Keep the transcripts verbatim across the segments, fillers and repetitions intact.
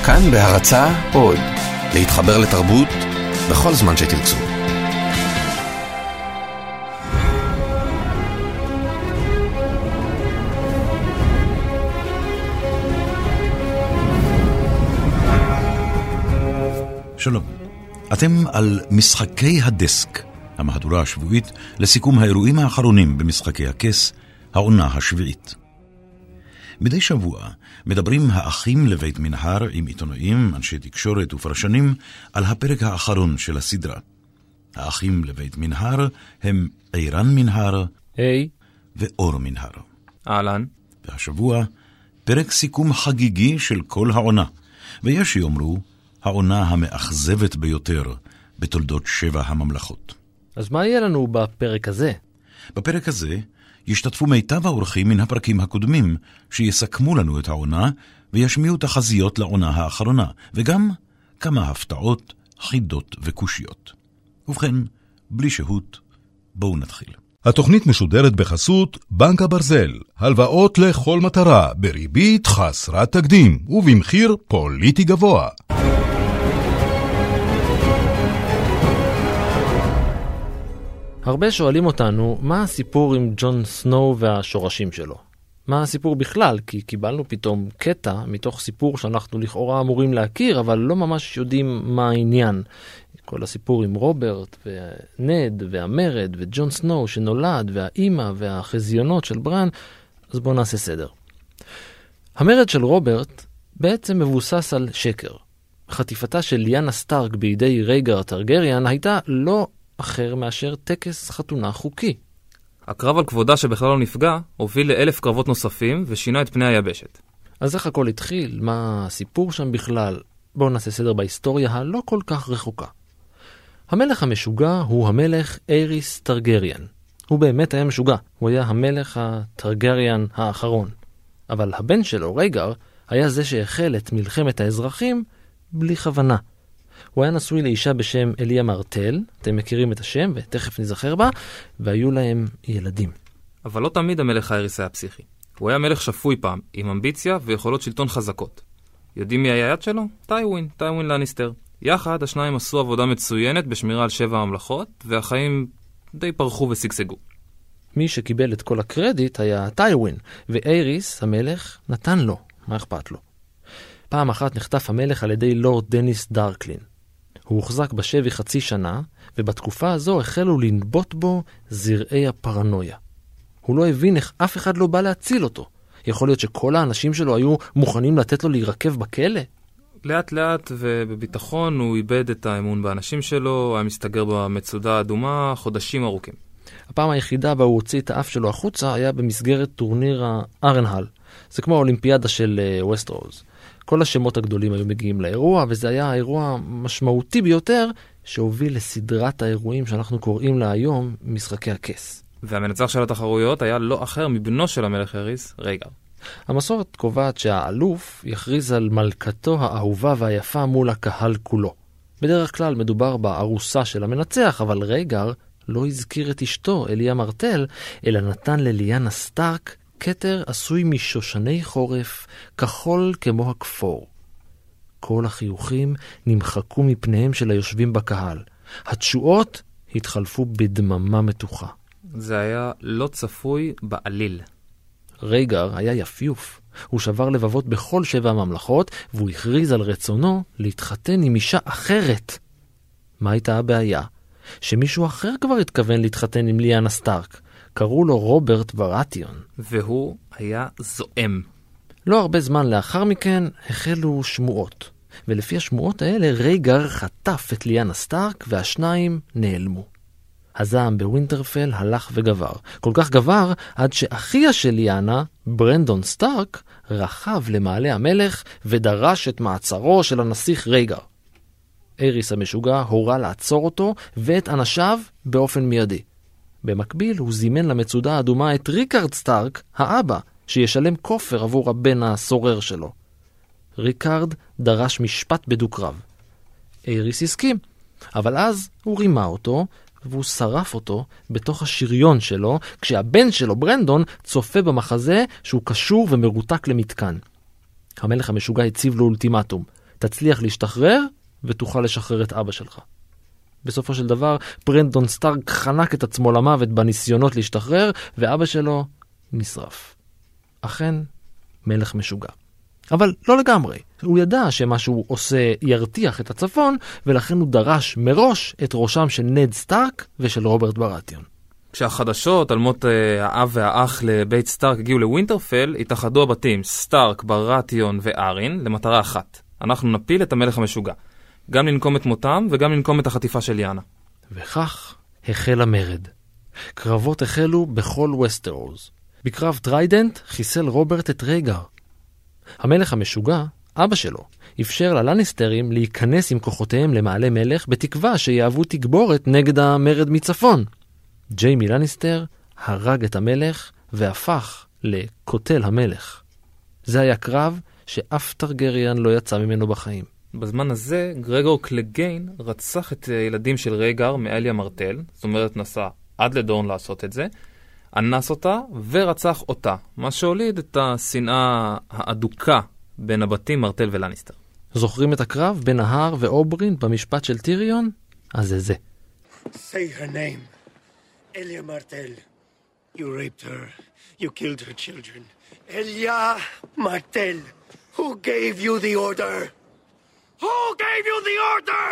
כאן בהרצאה עוד, להתחבר לתרבות בכל זמן שתרצו. שלום, אתם על משחקי הדסק, המהדורה השבועית לסיכום האירועים האחרונים במשחקי הכס, העונה השביעית. מדי שבוע מדברים האחים לבית מנהר עם עיתונאים, אנשי תקשורת ופרשנים על הפרק האחרון של הסדרה. האחים לבית מנהר הם אירן מנהר היי. ואור מנהר. אהלן. והשבוע פרק סיכום חגיגי של כל העונה, ויש שיאמרו העונה המאכזבת ביותר בתולדות שבע הממלכות. אז מה יהיה לנו בפרק הזה? בפרק הזה ישתתפו מיטב האורחים מן הפרקים הקודמים, שיסכמו לנו את העונה וישמיעו תחזיות לעונה האחרונה, וגם כמה הפתעות, חידות וקושיות. ובכן, בלי שהות, בואו נתחיל. התוכנית משודרת בחסות בנק הברזל, הלוואות לכל מטרה, בריבית חסרת תקדים ובמחיר פוליטי גבוה. הרבה שואלים אותנו מה הסיפור עם ג'ון סנואו והשורשים שלו. מה הסיפור בכלל? כי קיבלנו פתאום קטע מתוך סיפור שאנחנו לכאורה אמורים להכיר, אבל לא ממש יודעים מה העניין. כל הסיפור עם רוברט ונד והמרד וג'ון סנואו שנולד והאימא והחזיונות של ברן, אז בואו נעשה סדר. המרד של רוברט בעצם מבוסס על שקר. חטיפתה של ליאנה סטארק בידי רייגר טרגריאן הייתה לא אחר מאשר טקס חתונה חוקי. הקרב על כבודה שבכלל לא נפגע הוביל לאלף קרבות נוספים ושינה את פני היבשת. אז איך הכל התחיל? מה הסיפור שם בכלל? בואו נעשה סדר בהיסטוריה הלא כל כך רחוקה. המלך המשוגע הוא המלך אייריס טרגריאן. הוא באמת היה משוגע. הוא היה המלך הטרגריאן האחרון. אבל הבן שלו, רייגר, היה זה שהחל את מלחמת האזרחים בלי כוונה. הוא היה נשוי לאישה בשם אליה מרטל, אתם מכירים את השם ותכף נזכר בה, והיו להם ילדים. אבל לא תמיד המלך האייריס היה פסיכי. הוא היה מלך שפוי פעם, עם אמביציה ויכולות שלטון חזקות. יודעים מי היה היד שלו? טייווין, טייווין לניסטר. יחד השניים עשו עבודה מצוינת בשמירה על שבע הממלכות, והחיים די פרחו וסגסגו. מי שקיבל את כל הקרדיט היה טייווין, ואייריס, המלך, נתן לו. מה אכפת לו? פעם אחת נחטף המלך על ידי לורד דניס דארקלין. הוא הוחזק בשבי חצי שנה, ובתקופה הזו החלו לנבוט בו זרעי הפרנויה. הוא לא הבין איך אף אחד לא בא להציל אותו. יכול להיות שכל האנשים שלו היו מוכנים לתת לו להירקב בכלא? לאט לאט ובביטחון הוא איבד את האמון באנשים שלו, היה מסתגר במצודה האדומה חודשים ארוכים. הפעם היחידה בה הוא הוציא את האף שלו החוצה היה במסגרת טורניר הארנהל. זה כמו האולימפיאדה של ווסטרוז. כל השמות הגדולים היו מגיעים לאירוע, וזה היה האירוע משמעותי ביותר שהוביל לסדרת האירועים שאנחנו קוראים לה היום משחקי הכס. והמנצח של התחרויות היה לא אחר מבנו של המלך אייריס, רייגר. המסורת קובעת שהאלוף יכריז על מלכתו האהובה והיפה מול הקהל כולו. בדרך כלל מדובר בארוסה של המנצח, אבל רייגר לא הזכיר את אשתו, אליה מרטל, אלא נתן לליאנה סטארק כתר עשוי משושני חורף, כחול כמו הכפור. כל החיוכים נמחקו מפניהם של היושבים בקהל. התשועות התחלפו בדממה מתוחה. זה היה לא צפוי בעליל. רייגר היה יפיוף. הוא שבר לבבות בכל שבע הממלכות, והוא הכריז על רצונו להתחתן עם אישה אחרת. מה הייתה הבעיה? שמישהו אחר כבר התכוון להתחתן עם ליאנה סטארק. קראו לו רוברט ברטיון. והוא היה זועם. לא הרבה זמן לאחר מכן החלו שמועות. ולפי השמועות האלה רייגר חטף את ליאנה סטארק והשניים נעלמו. הזעם בווינטרפל הלך וגבר. כל כך גבר עד שאחיה של ליאנה, ברנדון סטארק, רכב למעלה המלך ודרש את מעצרו של הנסיך רייגר. אייריס המשוגע הורה לעצור אותו ואת אנשיו באופן מיידי. במקביל הוא זימן למצודה האדומה את ריקארד סטארק, האבא, שישלם כופר עבור הבן הסורר שלו. ריקארד דרש משפט בדו-קרב. אייריס הסכים, אבל אז הוא רימה אותו, והוא שרף אותו בתוך השריון שלו, כשהבן שלו, ברנדון, צופה במחזה שהוא קשור ומרותק למתקן. המלך המשוגע הציב לו אולטימטום. תצליח להשתחרר ותוכל לשחרר את אבא שלך. בסופו של דבר, ברנדון סטארק חנק את עצמו למוות בניסיונות להשתחרר, ואבא שלו נשרף. אכן, מלך משוגע. אבל לא לגמרי. הוא ידע שמה שהוא עושה ירתיח את הצפון, ולכן הוא דרש מראש את ראשם של נד סטארק ושל רוברט ברטיון. כשהחדשות על מות אה, האב והאח לבית סטארק הגיעו לווינטרפל, התאחדו הבתים סטארק, ברטיון וארין למטרה אחת. אנחנו נפיל את המלך המשוגע. גם לנקום את מותם וגם לנקום את החטיפה של יאנה. וכך החל המרד. קרבות החלו בכל וסטרוס. בקרב טריידנט חיסל רוברט את רייגר. המלך המשוגע, אבא שלו, אפשר ללניסטרים להיכנס עם כוחותיהם למעלה מלך בתקווה שיהוו תגבורת נגד המרד מצפון. ג'יימי לניסטר הרג את המלך והפך לקוטל המלך. זה היה קרב שאף טרגריאן לא יצא ממנו בחיים. בזמן הזה גרגור קלגיין רצח את ילדים של רייגר מאליה מרטל, זאת אומרת נסע עד לדורן לעשות את זה, אנס אותה ורצח אותה, מה שהוליד את השנאה האדוקה בין הבתים מרטל ולניסטר. זוכרים את הקרב בין ההר ואוברין במשפט של טיריון? אז זה זה. Say her name. Elia Martell. You raped her. You killed her children. Elia Martell. Who gave you the order? Who gave you the order?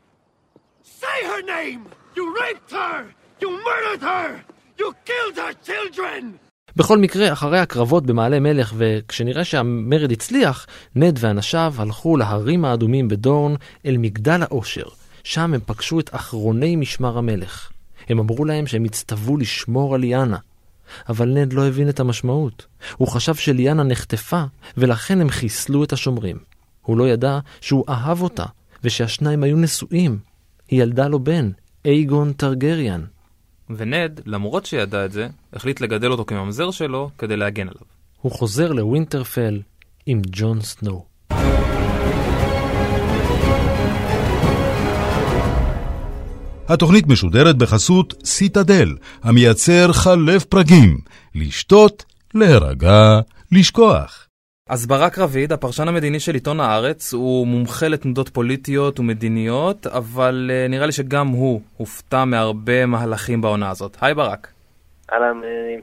Say her name. You raped her. You murdered her. You killed her children. בכל מקרה, אחרי הקרבות במעלה מלך, וכשנראה שהמרד הצליח, נד ואנשיו הלכו להרים האדומים בדורן אל מגדל האושר. שם הם פגשו את אחרוני משמר המלך. הם אמרו להם שהם הצטוו לשמור על ליאנה. אבל נד לא הבין את המשמעות. הוא חשב שליאנה נחטפה, ולכן הם חיסלו את השומרים. הוא לא ידע שהוא אהב אותה, ושהשניים היו נשואים. היא ילדה לו בן, אייגון טרגריאן. ונד, למרות שידע את זה, החליט לגדל אותו כממזר שלו כדי להגן עליו. הוא חוזר לווינטרפל עם ג'ון סנו. התוכנית משודרת בחסות סיטדל, המייצר חלב פרגים. לשתות, להירגע, לשכוח. אז ברק רביד, הפרשן המדיני של עיתון הארץ, הוא מומחה לתנודות פוליטיות ומדיניות, אבל uh, נראה לי שגם הוא הופתע מהרבה מהלכים בעונה הזאת. היי ברק. אהלן.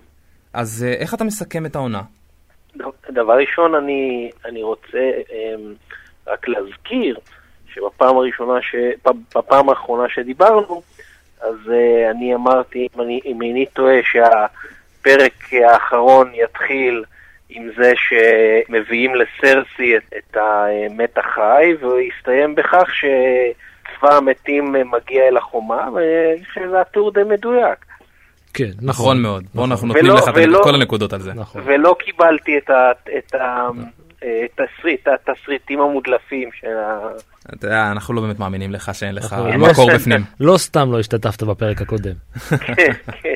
אז uh, איך אתה מסכם את העונה? דבר ראשון, אני, אני רוצה um, רק להזכיר שבפעם הראשונה, ש... בפעם האחרונה שדיברנו, אז uh, אני אמרתי, אם אני, אם אני טועה, שהפרק האחרון יתחיל עם זה שמביאים לסרסי את, את המת החי, והסתיים בכך שצבא המתים מגיע אל החומה, ושזה הטור די מדויק. כן, נכון. נכון מאוד. בואו אנחנו נותנים לך את כל הנקודות על זה. נכון. ולא קיבלתי את ה... את ה תסריט, התסריטים המודלפים של ה... אתה יודע, אנחנו לא באמת מאמינים לך שאין לך מקור בפנים. לא סתם לא השתתפת בפרק הקודם. כן, כן.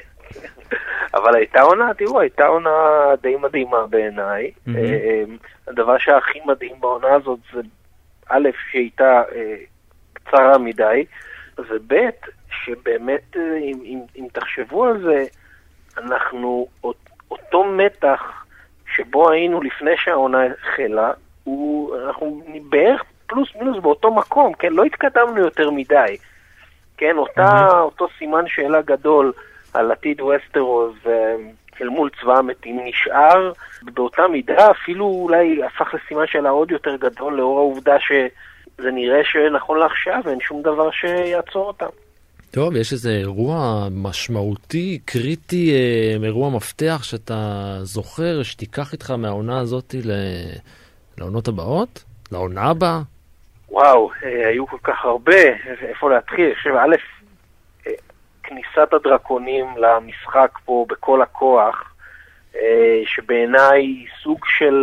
אבל הייתה עונה, תראו, הייתה עונה די מדהימה בעיניי. הדבר שהכי מדהים בעונה הזאת זה א', שהייתה קצרה מדי, וב', שבאמת, אם תחשבו על זה, אנחנו, אותו מתח שבו היינו לפני שהעונה החלה, אנחנו בערך פלוס מינוס באותו מקום, כן? לא התקדמנו יותר מדי. כן, אותה, אותו סימן שאלה גדול על עתיד וסטרוס אל מול צבא המתים נשאר באותה מידה, אפילו אולי הפך לסימן שאלה עוד יותר גדול לאור העובדה שזה נראה שנכון לעכשיו אין שום דבר שיעצור אותם. טוב, יש איזה אירוע משמעותי, קריטי, אירוע מפתח שאתה זוכר שתיקח איתך מהעונה הזאת לעונות הבאות? לעונה הבאה? וואו, היו כל כך הרבה, איפה להתחיל? עכשיו, א', כניסת הדרקונים למשחק פה בכל הכוח, שבעיניי סוג של,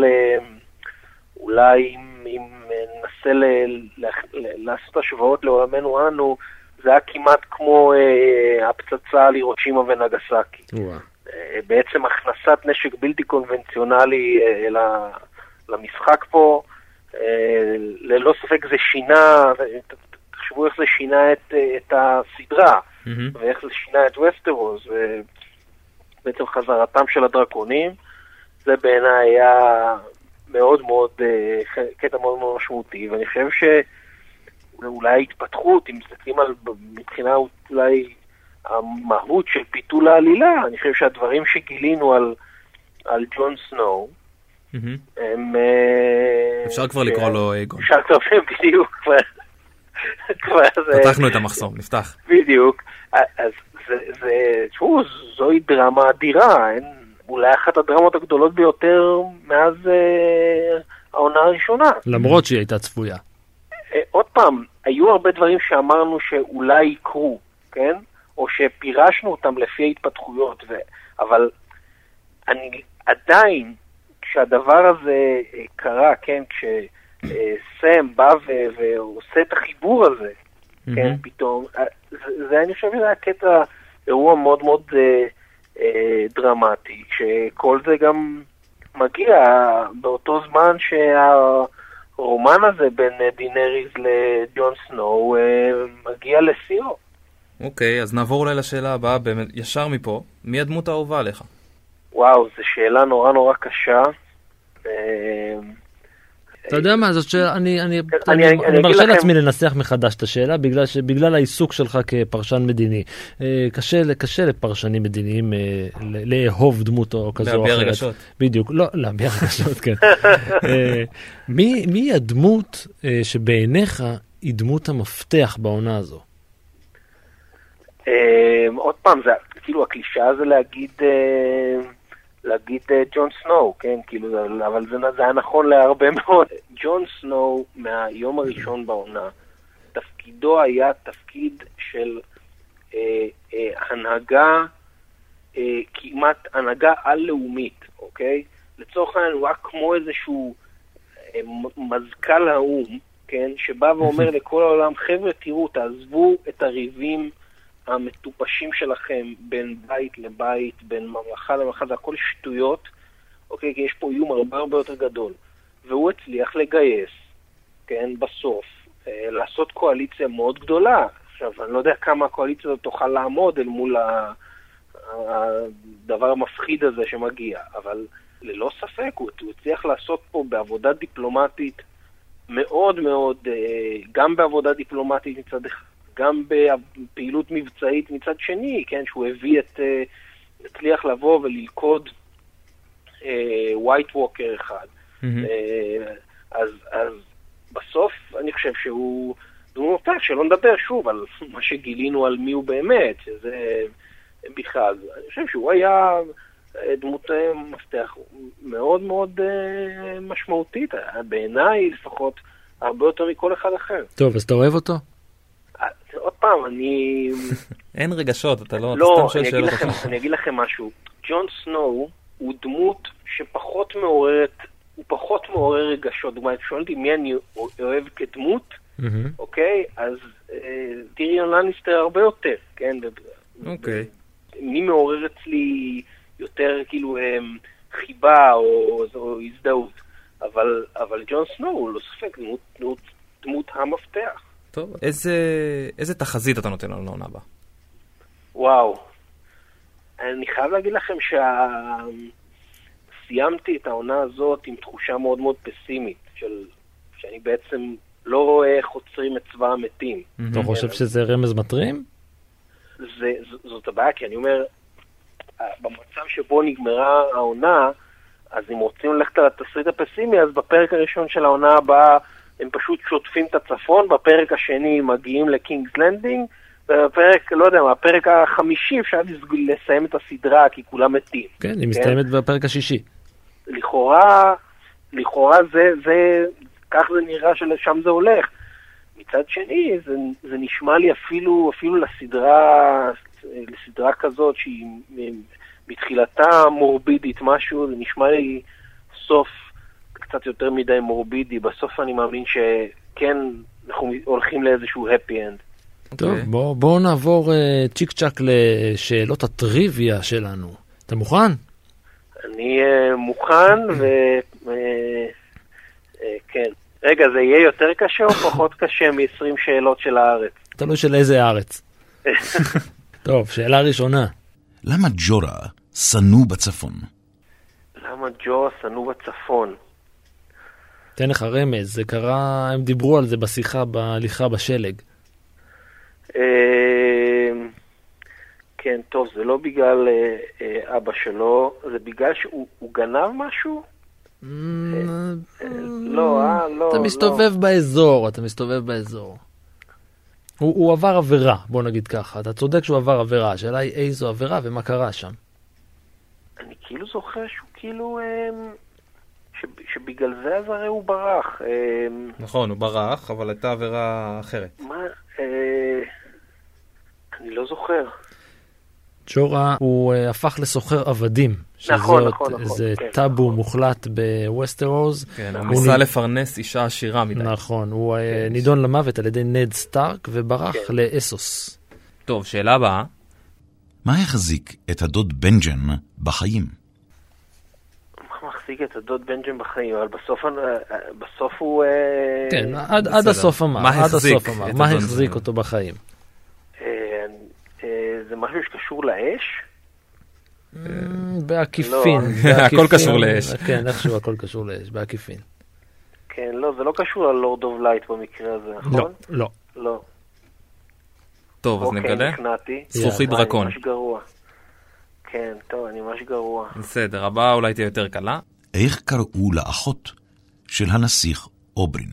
אולי אם ננסה לעשות השוואות לעולמנו אנו, זה היה כמעט כמו הפצצה על הירושימה ונגסקי. בעצם הכנסת נשק בלתי קונבנציונלי למשחק פה, ללא ספק זה שינה, תחשבו איך זה שינה את, את הסדרה, mm-hmm. ואיך זה שינה את וסטרוס, ובעצם חזרתם של הדרקונים, זה בעיניי היה מאוד מאוד, קטע מאוד מאוד משמעותי, ואני חושב שאולי ההתפתחות, אם מסתכלים על, מבחינה אולי המהות של פיתול העלילה, אני חושב שהדברים שגילינו על, על ג'ון סנואו, Mm-hmm. הם... אפשר כבר לקרוא לו אייגון. אפשר כבר בדיוק, כבר... פתחנו את המחסום, נפתח. בדיוק. אז זה, תשמעו, זוהי דרמה אדירה, אין, אולי אחת הדרמות הגדולות ביותר מאז אה, העונה הראשונה. למרות שהיא הייתה צפויה. אה, עוד פעם, היו הרבה דברים שאמרנו שאולי יקרו, כן? או שפירשנו אותם לפי ההתפתחויות, ו... אבל אני עדיין, כשהדבר הזה אה, קרה, כן? כשסם בא ו- ועושה את החיבור הזה, mm-hmm. כן? פתאום, זה, זה אני חושב שזה היה קטע, אירוע מאוד מאוד אה, אה, דרמטי, שכל זה גם מגיע באותו זמן שהרומן הזה בין דינריז לג'ון סנואו אה, מגיע לסיום. אוקיי, אז נעבור אולי לשאלה הבאה, באמת, ישר מפה, מי הדמות האהובה עליך? וואו, זו שאלה נורא נורא קשה. אה, אתה יודע מה, זאת שאלה, אני, אני, אני, אני, אני מרשה לעצמי לנסח מחדש את השאלה, בגלל, בגלל העיסוק שלך כפרשן מדיני. קשה, קשה לפרשנים מדיניים לאהוב דמות או כזו או אחרת. להביע רגשות. בדיוק, לא, להביע רגשות, כן. מי, מי הדמות שבעיניך היא דמות המפתח בעונה הזו? עוד פעם, זה, כאילו, הקלישה זה להגיד... להגיד ג'ון סנואו, כן, כאילו, אבל זה, זה היה נכון להרבה מאוד. ג'ון סנואו מהיום הראשון בעונה, תפקידו היה תפקיד של אה, אה, הנהגה, אה, כמעט הנהגה על-לאומית, אוקיי? לצורך העניין הוא היה כמו איזשהו אה, מזכ"ל האום, כן, שבא ואומר לכל העולם, חבר'ה, תראו, תעזבו את הריבים המטופשים שלכם בין בית לבית, בין ממלכה לממלכה, זה הכל שטויות, אוקיי? כי יש פה איום הרבה הרבה יותר גדול. והוא הצליח לגייס, כן, בסוף, אה, לעשות קואליציה מאוד גדולה. עכשיו, אני לא יודע כמה הקואליציה הזאת תוכל לעמוד אל מול הדבר המפחיד הזה שמגיע, אבל ללא ספק, הוא, הוא הצליח לעשות פה בעבודה דיפלומטית מאוד מאוד, אה, גם בעבודה דיפלומטית מצד אחד, גם בפעילות מבצעית מצד שני, כן, שהוא הביא את, הצליח לבוא וללכוד ווייט ווקר אחד. Mm-hmm. אז, אז בסוף אני חושב שהוא דמות מפתח, שלא נדבר שוב על מה שגילינו על מי הוא באמת, שזה בכלל, אני חושב שהוא היה דמות מפתח מאוד מאוד משמעותית, בעיניי לפחות הרבה יותר מכל אחד אחר. טוב, אז אתה אוהב אותו? עוד פעם, אני... אין רגשות, אתה לא... לא, אני אגיד לכם, אני אגיד לכם משהו. ג'ון סנואו הוא דמות שפחות מעוררת, הוא פחות מעורר רגשות. דוגמא, את שואלתי מי אני אוהב כדמות, אוקיי? אז טיריון לניסטר הרבה יותר, כן? אוקיי. מי מעורר אצלי יותר כאילו חיבה או הזדהות. אבל ג'ון סנואו הוא לא ספק דמות המפתח. טוב, איזה, איזה תחזית אתה נותן לנו לעונה הבאה? וואו. אני חייב להגיד לכם שסיימתי את העונה הזאת עם תחושה מאוד מאוד פסימית, של... שאני בעצם לא רואה איך עוצרים את צבא המתים. אתה חושב שזה רמז מטרים? זה, זאת הבעיה, כי אני אומר, במצב שבו נגמרה העונה, אז אם רוצים ללכת על התסריט הפסימי, אז בפרק הראשון של העונה הבאה, הם פשוט שוטפים את הצפון, בפרק השני מגיעים לקינגס לנדינג, ובפרק, לא יודע, בפרק החמישי אפשר לסיים את הסדרה, כי כולם מתים. כן, היא מסתיימת בפרק השישי. לכאורה, לכאורה זה, זה, כך זה נראה שלשם זה הולך. מצד שני, זה, זה נשמע לי אפילו, אפילו לסדרה, לסדרה כזאת שהיא מתחילתה מורבידית משהו, זה נשמע לי סוף קצת יותר מדי מורבידי. בסוף אני מאמין שכן, אנחנו הולכים לאיזשהו happy end. טוב, okay. בואו בוא נעבור uh, צ'יק צ'ק לשאלות הטריוויה שלנו. אתה מוכן? אני uh, מוכן, ו... uh, uh, כן. רגע, זה יהיה יותר קשה או פחות קשה מ-עשרים שאלות של הארץ? תלוי של איזה הארץ. טוב, שאלה ראשונה. למה ג'ורה סנו בצפון? למה ג'ורה סנו בצפון? תן לך רמז, זה קרה, הם דיברו על זה בשיחה, בהליכה בשלג. כן, טוב, זה לא בגלל אבא שלו, זה בגלל שהוא גנב משהו? לא, אה, לא. אתה מסתובב באזור, אתה מסתובב באזור. הוא עבר עבירה, בוא נגיד ככה. אתה צודק שהוא עבר עבירה, השאלה היא איזו עבירה ומה קרה שם. אני כאילו זוכר שהוא כאילו... שבגלל זה אז הרי הוא ברח. נכון, הוא ברח, אבל הייתה עבירה אחרת. מה? אני לא זוכר. ג'ורה הוא הפך לסוחר עבדים. נכון, נכון, נכון. זה טאבו מוחלט בווסטרוז. כן, הוא ניסה לפרנס אישה עשירה מדי. נכון, הוא נידון למוות על ידי נד סטארק וברח לאסוס. טוב, שאלה הבאה. מה החזיק את הדוד בנג'ן בחיים? מה מחזיק את הדוד בנג'ן בחיים? אבל בסוף, בסוף הוא... כן, עד, עד הסוף אמר. מה החזיק? מה החזיק אותו בחיים? זה משהו שקשור לאש? בעקיפין. הכל קשור לאש. כן, איכשהו הכל קשור לאש, בעקיפין. כן, לא, זה לא קשור ללורד אוף לייט במקרה הזה, נכון? לא. לא. טוב, אז נגלה? אוקיי, נכנעתי. זכוכית דרקון. אני ממש גרוע. כן, טוב, אני ממש גרוע. בסדר, הבאה אולי תהיה יותר קלה. איך קראו לאחות של הנסיך אוברין?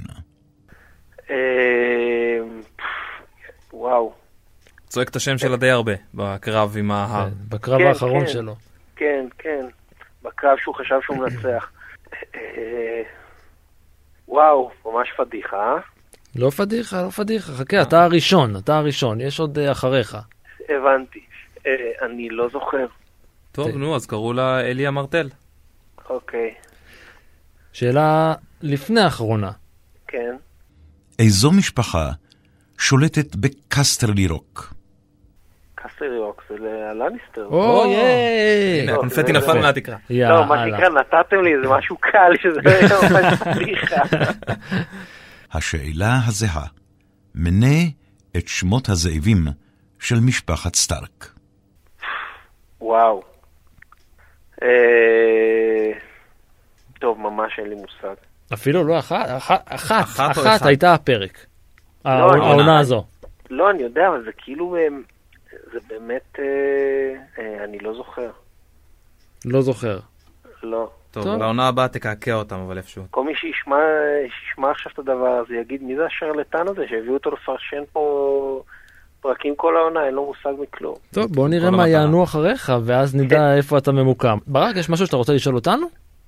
וואו. צועק את השם שלה די הרבה, בקרב עם ההר. בקרב האחרון שלו. כן, כן. בקרב שהוא חשב שהוא מנצח. וואו, ממש פדיחה, אה? לא פדיחה, לא פדיחה. חכה, אתה הראשון, אתה הראשון. יש עוד אחריך. הבנתי. אני לא זוכר. טוב, נו, אז קראו לה אליה מרטל. אוקיי. שאלה לפני האחרונה. כן. איזו משפחה שולטת בקסטרלי רוק? קסטרלי רוק זה ללניסטר. או, ייי! הנה, הקונפטי נפל מהתקרה. לא, מה שנקרא, נתתם לי, זה משהו קל, שזה ממש פדיחה. השאלה הזהה, מנה את שמות הזאבים של משפחת סטארק. וואו. טוב, ממש אין לי מושג. אפילו לא אחת, אחת, אחת הייתה הפרק. העונה הזו. לא, אני יודע, אבל זה כאילו, זה באמת, אני לא זוכר. לא זוכר. לא. טוב, לעונה הבאה תקעקע אותם, אבל איפשהו. כל מי שישמע עכשיו את הדבר הזה, יגיד, מי זה השרלטן הזה שהביאו אותו לפרשן פה פרקים כל העונה, אין לו מושג מכלום. טוב, בואו נראה מה יענו אחריך, ואז נדע איפה אתה ממוקם. ברק, יש משהו שאתה רוצה לשאול אותנו?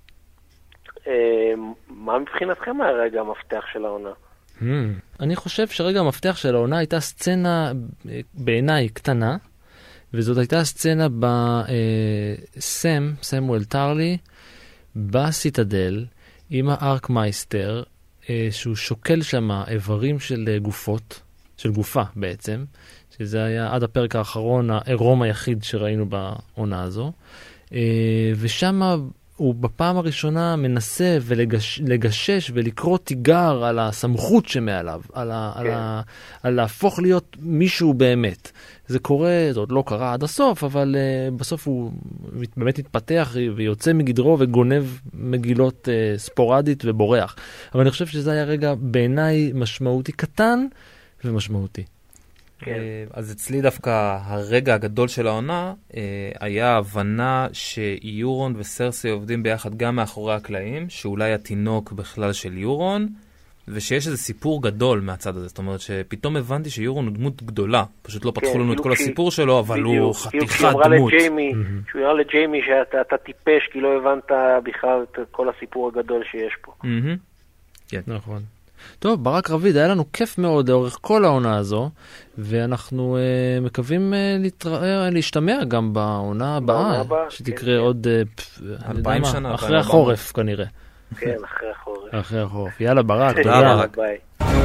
מה מבחינתכם הרגע המפתח של העונה? אני חושב שרגע המפתח של העונה הייתה סצנה בעיניי קטנה, וזאת הייתה סצנה בסם, סמואל טרלי, בסיטדל, עם הארק מייסטר, שהוא שוקל שם איברים של גופות, של גופה בעצם, שזה היה עד הפרק האחרון, העירום היחיד שראינו בעונה הזו, ושם הוא בפעם הראשונה מנסה ולגשש ולקרוא תיגר על הסמכות שמעליו, על, ה, כן. על, ה, על להפוך להיות מישהו באמת. זה קורה, זה עוד לא קרה עד הסוף, אבל uh, בסוף הוא באמת מתפתח ויוצא מגדרו וגונב מגילות uh, ספורדית ובורח. אבל אני חושב שזה היה רגע בעיניי משמעותי קטן ומשמעותי. כן. אז אצלי דווקא הרגע הגדול של העונה היה ההבנה שיורון וסרסי עובדים ביחד גם מאחורי הקלעים, שאולי התינוק בכלל של יורון, ושיש איזה סיפור גדול מהצד הזה. זאת אומרת שפתאום הבנתי שיורון הוא דמות גדולה. פשוט לא פתחו לנו את כל הסיפור שלו, אבל הוא חתיכת דמות. שהוא אמר לג'יימי שאתה טיפש כי לא הבנת בכלל את כל הסיפור הגדול שיש פה. כן. נכון. טוב, ברק רביד, היה לנו כיף מאוד לאורך כל העונה הזו, ואנחנו uh, מקווים uh, להתראה, להשתמע גם בעונה הבאה, שתקרה כן, עוד uh, אלפיים שנה. אחרי החורף כנראה. כן, אחרי החורף. אחרי החורף. יאללה, ברק, תודה. תודה, ברק. ביי.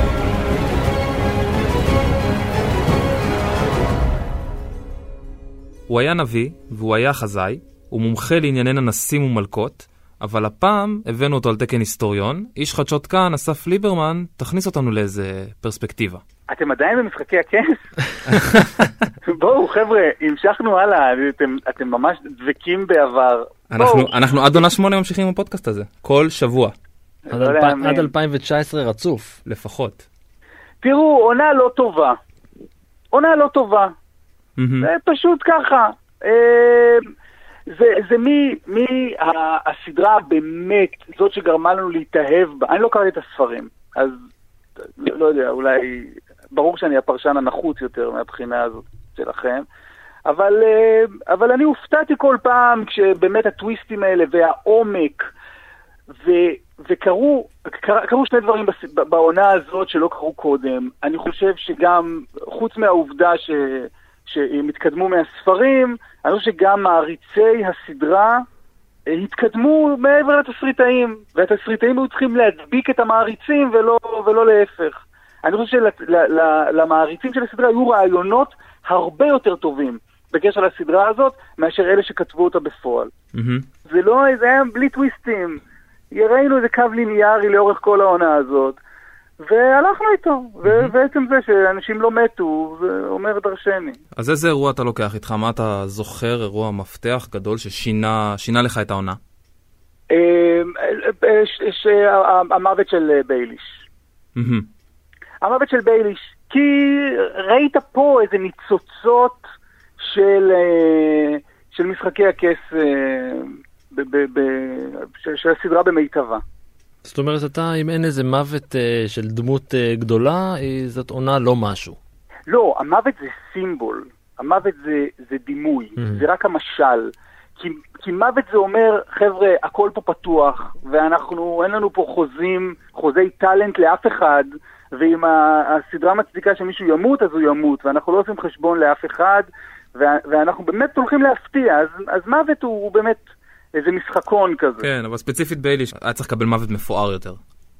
הוא היה נביא, והוא היה חזאי, הוא מומחה לענייני ננסים ומלכות, אבל הפעם הבאנו אותו על תקן היסטוריון. איש חדשות כאן, אסף ליברמן, תכניס אותנו לאיזה פרספקטיבה. אתם עדיין במשחקי הכס? בואו חבר'ה, המשכנו הלאה, אתם, אתם ממש דבקים בעבר. אנחנו, אנחנו עד עונה שמונה ממשיכים עם הפודקאסט הזה, כל שבוע. עד אלפיים- עד אלפיים ותשע עשרה רצוף. לפחות. תראו, עונה לא טובה. עונה לא טובה. מהמם. זה פשוט ככה. אה, זה, זה מי, מי ה- הסדרה באמת, זאת שגרמה לנו להתאהב בה. אני לא קראתי את הספרים, אז לא, לא יודע, אולי, ברור שאני הפרשן הנחוץ יותר מהבחינה הזאת שלכם, אבל, אה, אבל אני הופתעתי כל פעם כשבאמת הטוויסטים האלה והעומק, ו, וקרו, קר, קרו שני דברים בס- בעונה הזאת שלא קרו קודם. אני חושב שגם, חוץ מהעובדה ש... שהם התקדמו מהספרים, אני חושב שגם מעריצי הסדרה אה, התקדמו מעבר לתסריטאים, והתסריטאים היו צריכים להדביק את המעריצים ולא, ולא להפך. אני חושב שלמעריצים של הסדרה היו רעיונות הרבה יותר טובים בקשר לסדרה הזאת, מאשר אלה שכתבו אותה בפועל. מהמם. זה לא, זה היה בלי טוויסטים. ראינו איזה קו ליניארי לאורך כל העונה הזאת, והלכנו איתו, ובעצם זה שאנשים לא מתו, זה אומר דרשני. אז איזה אירוע אתה לוקח איתך? מה אתה זוכר? אירוע מפתח גדול ששינה שינה לך את העונה? אה, אה, ש- ש- המוות של אה, בייליש. מהמם. המוות של בייליש, כי ראית פה איזה ניצוצות של, אה, של משחקי הכס אה, ב- ב- ב- של של הסדרה במיטבה. זאת אומרת, אתה, אם אין איזה מוות אה, של דמות אה, גדולה, אה, זאת עונה לא משהו. לא, המוות זה סימבול, המוות זה, זה דימוי, Mhm. זה רק המשל. כי, כי מוות זה אומר, חבר'ה, הכל פה פתוח, ואנחנו, אין לנו פה חוזים, חוזי טלנט לאף אחד, ואם ה- הסדרה מצדיקה שמישהו ימות, אז הוא ימות, ואנחנו לא עושים חשבון לאף אחד, וה, ואנחנו באמת הולכים להפתיע, אז, אז מוות הוא, הוא באמת איזה משחקון כזה. כן, אבל ספציפית בייליש, היה צריך לקבל מוות מפואר יותר.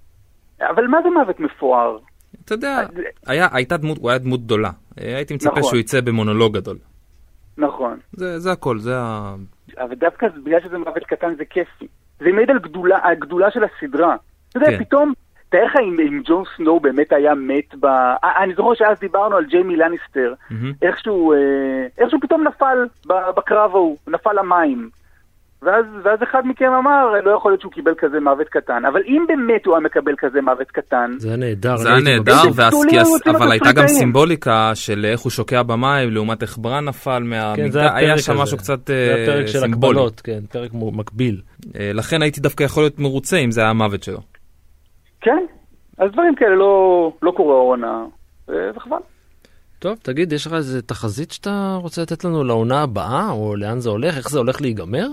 אבל מה זה מוות מפואר? אתה יודע, היה, הייתה דמות, הוא היה דמות גדולה. הייתי מצפה נכון. שהוא יצא במונולוג גדול. נכון. זה, זה הכל, זה ה... אבל דווקא בגלל שזה מוות קטן זה כיפי. זה מעיד על גדולה, הגדולה של הסדרה. אתה יודע, כן. פתאום, תאר לך אם, אם ג'ון סנואו באמת היה מת ב... אה, אני זוכר שאז דיברנו על ג'יימי לניסטר, מהמם. איכשהו, אה, איכשהו פתאום נפל ב- בקרב ההוא, נפל למים. ואז, ואז אחד מכם אמר, לא יכול להיות שהוא קיבל כזה מוות קטן. אבל אם באמת הוא היה מקבל כזה מוות קטן, זה היה נהדר. זה אני היה הייתי נהדר, מבסוט. איזה והס- גדולים כי היו הס- רוצים אבל הייתה גם התסריטאים. סימבוליקה של איך הוא שוקע במים, לעומת איך ברן נפל כן, מהמגדל, זה היה היה הפרק שם הזה. משהו קצת זה אה, הפרק של סימבולי. הקבלות, כן, פרק מו- מקביל. אה, לכן הייתי דווקא יכול להיות מרוצה אם זה היה המוות שלו. כן, אז דברים כאלה לא, לא קורה העונה, זה חבל. טוב, תגיד, יש לך איזה תחזית שאתה רוצה לתת לנו לעונה הבאה, או לאן זה הולך? איך זה הולך להיגמר?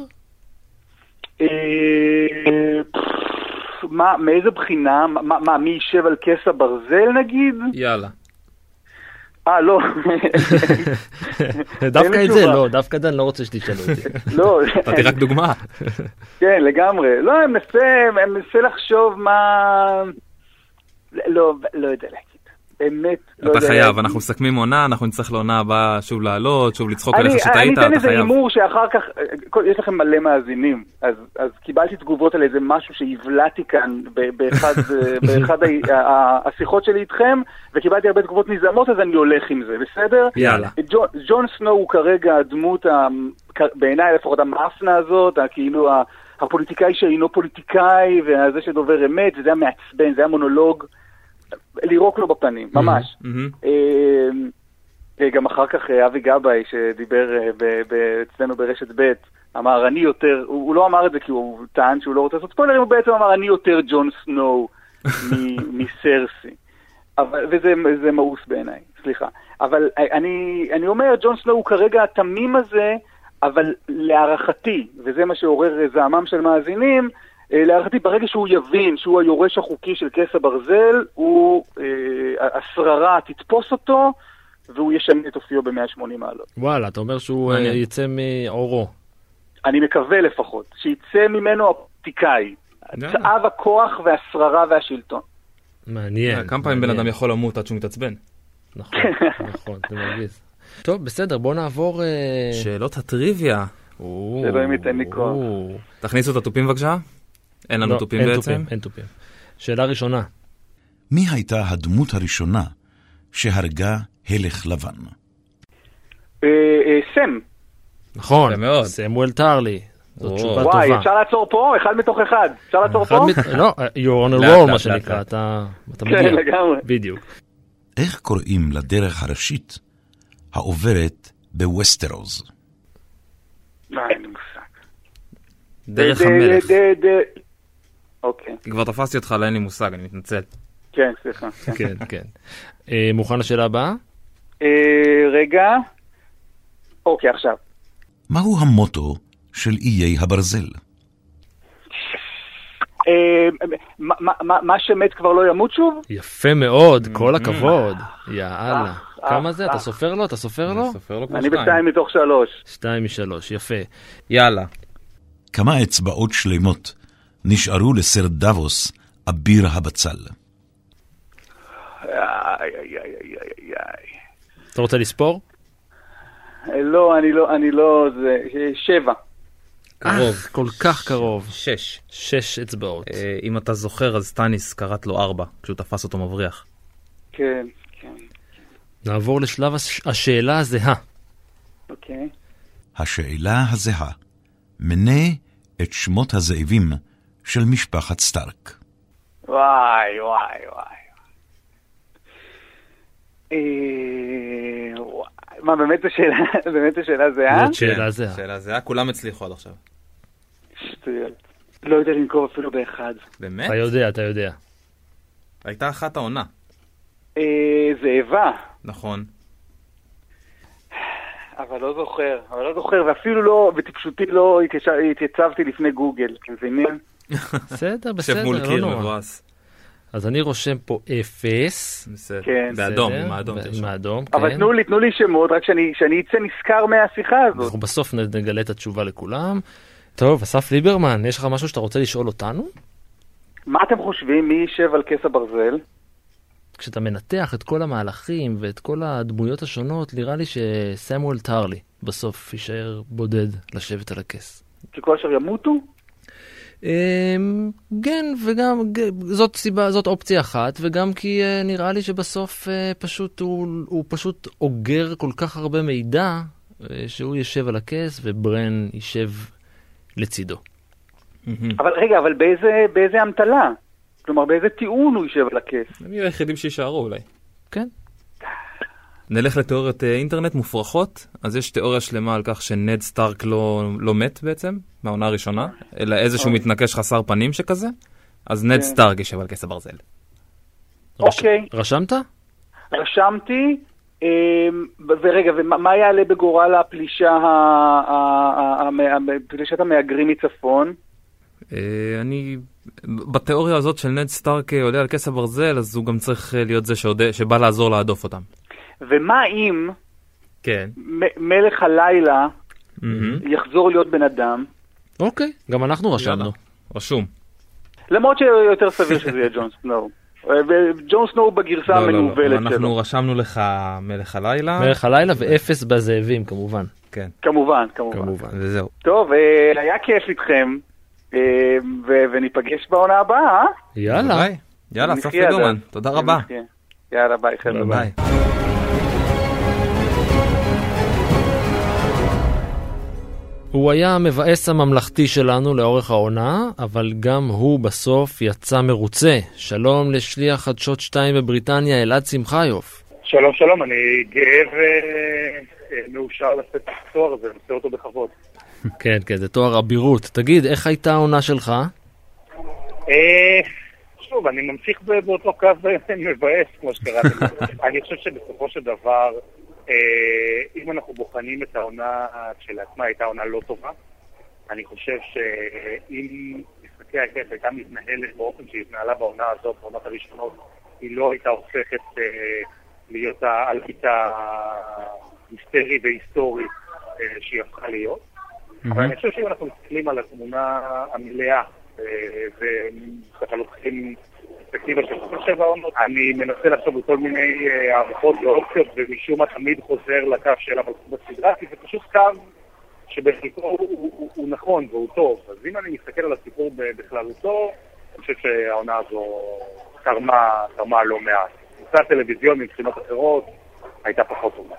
אה, מה, מאיזה בחינה? מה, מה, מי יישב על כס הברזל נגיד? יאללה. אה, לא. דווקא לי את זה, תשובה. לא, דווקא את זה אני לא רוצה שתשאלו אותי. לא, נתתי רק דוגמה. כן, לגמרי. לא, אני מנסה, אני מנסה לחשוב מה... לא, לא יודע להגיד. באמת, לא אתה יודע חייב, להגיד. אנחנו מסכמים עונה, אנחנו נצטרך לעונה הבאה שוב לעלות, שוב לצחוק אני, עליך אני שטעית, אתן אתה איזה חייב. הימור שאחר כך, כל- יש לכם מלא מאזינים, אז, אז קיבלתי תגובות על איזה משהו שהבלעתי כאן ב- באחד, באחד ה- ה- השיחות שלי איתכם, וקיבלתי הרבה תגובות נזעמות, אז אני הולך עם זה, בסדר? יאללה. ג'ון, ג'ון סנואו הוא כרגע הדמות, ה- בעיניי לפחות המאפנה הזאת, ה- כאילו ה- הפוליטיקאי שאינו פוליטיקאי, וזה שדובר אמת, וזה היה מעצבן, זה היה מונולוג, לירוק לו בפנים, ממש. מהמם. אה, גם אחר כך אה, אבי גבאי שדיבר אה, ב- ב- אצלנו ברשת ב' אמר אני יותר, הוא, הוא לא אמר את זה כי הוא טען שהוא לא רוצה לעשות ספוילרים, הוא בעצם אמר אני יותר ג'ון סנואו מ- מסרסי. אבל, וזה זה מאוס בעיניי, סליחה. אבל אני, אני אומר, ג'ון סנואו הוא כרגע התמים הזה, אבל להערכתי, וזה מה שעורר זעמם של מאזינים, אה, להערכתי ברגע שהוא יבין שהוא היורש החוקי של כס הברזל, הוא, אה, השררה תתפוס אותו, והוא ישנה את אופיו ב-מאה ושמונים מעלות. וואלה, אתה אומר שהוא אה, מעניין. יצא מעורו. אני מקווה לפחות, שיצא ממנו הפוליטיקאי, יאללה. צאב הכוח והשררה והשלטון. מעניין. כמה פעמים בן מעניין. אדם יכול למות עד שהוא מתעצבן? נכון, נכון, זה מרגיז. טוב, בסדר, בוא נעבור... אה, שאלות הטריוויה. או, שאלוהים ייתן לי כוח. או. תכניסו את התופים בבקשה. אין לנו לא, תופים אין בעצם. תופים, אין תופים. שאלה ראשונה. מי הייתה הדמות הראשונה שהרגה הלך לבן? אה, אה, סם. נכון, יפה מאוד. סמואל טרלי. זו תשובה טובה. וואי, אפשר לעצור פה? אחד מתוך אחד. אפשר לעצור פה? לא, you're on a roll, מה שנקרא, אתה מגיע. כן, לגמרי. בדיוק. איך קוראים לדרך הראשית העוברת בווסטרוז? לא, אין לי מושג. דרך המלך. אוקיי. כבר תפסתי אותך, לא אין לי מושג, אני מתנצל. כן, סליחה. כן, כן. מוכן לשאלה הבאה? רגע. אוקיי, עכשיו. מהו המוטו של איי הברזל? מה שמת כבר לא ימות שוב? יפה מאוד, כל הכבוד. יאללה. כמה זה? אתה סופר לו? אתה סופר לו? אני בשתיים מתוך שלוש. שתיים משלוש, יפה. יאללה. כמה אצבעות שלמות נשארו לסר דבוס, אביר הבצל? אתה רוצה לספור? לא, אני לא, אני לא, זה שבע. קרוב. כל כך קרוב. שש. שש אצבעות. אם אתה זוכר, אז טניס קראת לו ארבע, כשהוא תפס אותו מבריח. כן, כן. נעבור לשלב השאלה הזהה. אוקיי. השאלה הזהה. מנה את שמות הזאבים של משפחת סטארק. וואי, וואי, וואי. מה, באמת השאלה, באמת השאלה זהה? זאת שאלה זהה. שאלה זהה, כולם הצליחו עד עכשיו. שטויות. לא יודע לנקוב אפילו באחד. באמת? אתה יודע, אתה יודע. הייתה אחת העונה. זאבה. נכון. אבל לא זוכר, אבל לא זוכר, ואפילו לא, בטיפשותי לא התייצבתי לפני גוגל, אתם מבינים? בסדר, בסדר, מול לא קיר נורא. מבואס. אז אני רושם פה אפס. בסדר. כן. באדום, עם האדום תרשום. מהאדום, כן. אבל תנו לי, תנו לי שמות, רק שאני, שאני אצא נזכר מהשיחה הזאת. אנחנו בסוף נגלה את התשובה לכולם. טוב, אסף ליברמן, יש לך משהו שאתה רוצה לשאול אותנו? מה אתם חושבים? מי יישב על כס הברזל? כשאתה מנתח את כל המהלכים ואת כל הדמויות השונות, נראה לי שסמואל טרלי בסוף יישאר בודד לשבת על הכס. שכל אשר ימותו? כן, וגם זאת סיבה, זאת אופציה אחת, וגם כי נראה לי שבסוף פשוט הוא, הוא פשוט אוגר כל כך הרבה מידע שהוא ישב על הכס וברן יישב לצידו. אבל רגע, אבל באיזה, באיזה המטלה? כלומר, באיזה טיעון הוא יישב על הכס? הם יהיו היחידים שישארו אולי. כן. נלך לתיאוריות אינטרנט מופרכות, אז יש תיאוריה שלמה על כך שנד סטארק לא, לא מת בעצם, מהעונה הראשונה, אלא איזשהו מתנקש חסר פנים שכזה, אז נד סטארק ישב על כס הברזל. אוקיי. רשמת? רשמתי, ורגע, ומה יעלה בגורל הפלישה, פלישת המהגרים מצפון? אני, בתיאוריה הזאת של נד סטארק עולה על כס הברזל, אז הוא גם צריך להיות זה שבא לעזור להדוף אותם. ומה אם כן. מלך הלילה יחזור להיות בן אדם? אוקיי, גם אנחנו רשמנו. רשום. למרות שיותר סביר שזה יהיה ג'ון סנואו. ג'ון סנואו בגרסה המנובלת שלו. אנחנו רשמנו לך מלך הלילה. מלך הלילה ואפס בזאבים, כמובן. כן. כמובן, כמובן. כמובן. וזהו. טוב, היה כיף איתכם, וניפגש בעונה הבאה. יאללה. יאללה, אסף ליברמן. תודה רבה. יאללה, ביי, חבר'ה. ביי. הוא היה המבאס הממלכתי שלנו לאורך העונה, אבל גם הוא בסוף יצא מרוצה. שלום לשליח חדשות שתיים בבריטניה, אלעד שמחיוף. שלום, שלום, אני גאה ומאושר לשאת את התואר הזה, נושא אותו בכבוד. כן, כן, זה תואר אבירות. תגיד, איך הייתה העונה שלך? שוב, אני ממשיך באותו קו מבאס, כמו שקראתי. אני חושב שבסופו של דבר, אם אנחנו בוחנים את העונה שלעצמה, הייתה עונה לא טובה. אני חושב שאם משחקי הכס הייתה מתנהלת באופן שהיא התנהלה בעונה הזאת, בעונות הראשונות, היא לא הייתה הופכת להיות האלפית ההיסטרי והיסטורי שהיא הפכה להיות. אבל אני חושב שאם אנחנו מסתכלים על התמונה המלאה וככה לוקחים פרספקטיבה של כל שבע עונות, אני מנסה לחשוב בכל מיני הערכות ואופציות, ומשום מה תמיד חוזר לקו של המלכות בסדרה, כי זה פשוט קו שבחלקו הוא, הוא, הוא נכון והוא טוב. אז אם אני מסתכל על הסיפור בכללותו, אני חושב שהעונה הזו תרמה, תרמה לא מעט. קצת טלוויזיון מבחינות אחרות הייתה פחות טובה.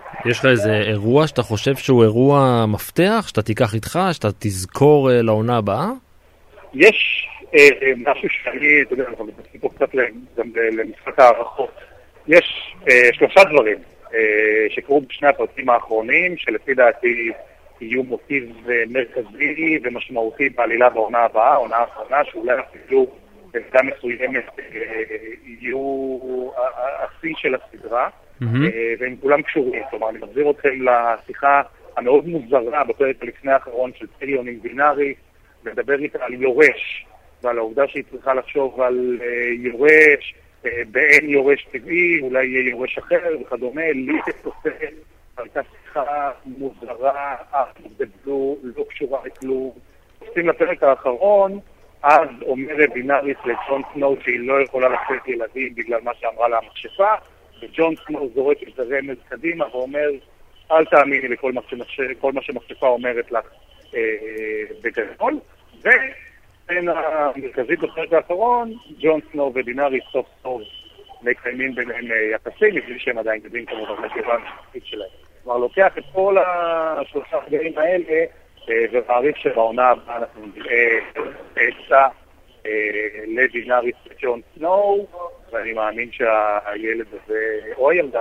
יש לך איזה אירוע שאתה חושב שהוא אירוע מפתח, שאתה תיקח איתך, שאתה תזכור לעונה הבאה? יש אה, משהו שאני, אתה יודע, אנחנו מתנסים פה קצת גם למשחק הערכות. יש אה, שלושה דברים אה, שקרו בשני הפרקים האחרונים, שלפי דעתי יהיו מוטיב מרכזי ומשמעותי בעלילה בעונה הבאה, העונה האחרונה, שאולי אפילו במידה מסוימת יהיו השיא של הסדרה, והם כולם קשורים. כלומר, אני מחזיר אתכם לשיחה המאוד מוזרה בפרק לפני האחרון של טיריון עם דינארי, לדבר איתה על יורש, ועל העובדה שהיא צריכה לחשוב על יורש, באין יורש טבעי, אולי יהיה יורש אחר וכדומה, לי תתוסף, הייתה שיחה מוזרה, לא, לא קשורה לכלום. עושים לפרק האחרון, אז אומרת דינאריס לג'ון סנואו שהיא לא יכולה לצאת ילדים בגלל מה שאמרה לה המכשפה, וג'ון סנואו זורק את רמז קדימה ואומר, אל תאמיני לכל מה, שמכש... מה שמכשפה אומרת לך אה, בגדול. ובין המרכזית בפרק האחרון, ג'ון סנואו ודינאריס סוף סוף מקיימים ביניהם יחסים, מבלי שהם עדיין יודעים כמובן לקיבה המשפחתית שלהם. כלומר, לוקח את כל השלושה חברים האלה, ומעריך שבעונה הבאה אנחנו נראה עצה לדינאריס וג'ון סנואו, ואני מאמין שהילד הזה, או הילדה,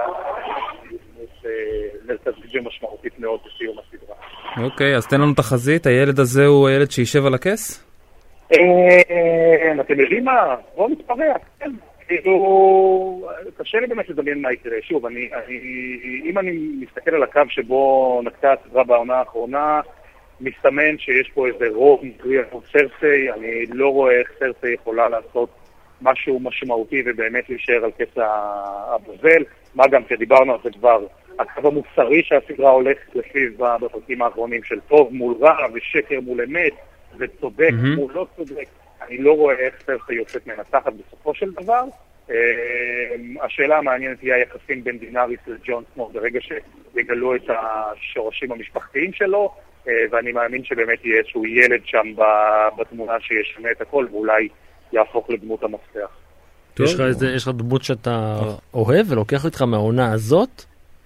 מרכזית ומשמעותית מאוד בסיום הסדרה. אוקיי, אז תן לנו תחזית, הילד הזה הוא הילד שישב על הכס? אתם יודעים מה? בואו נתפרע, כן. כאילו, קשה לי באמת לדמיין מה יקרה. שוב, אני, אני, אם אני מסתכל על הקו שבו נקטה הסדרה בעונה האחרונה, מסתמן שיש פה איזה רוב מקרי על סרסי, אני לא רואה איך סרסי יכולה לעשות משהו משמעותי ובאמת להישאר על כס הבבל, מה גם שדיברנו על זה כבר, הקו המוסרי שהסדרה הולכת לפיו בפרקים האחרונים של טוב מול רע ושקר מול אמת וצודק mm-hmm. מול לא צודק, אני לא רואה איך סרסי יוצאת מנצחת בסופו של דבר. השאלה המעניינת היא היחסים בין דינאריס לג'ון סנואו ברגע שיגלו את השורשים המשפחתיים שלו, ואני מאמין שבאמת יהיה איזשהו ילד שם בתמונה שישנה את הכל ואולי יהפוך לדמות המפתח. יש לך איזה, יש לך דמות שאתה אוהב ולוקח איתך מהעונה הזאת?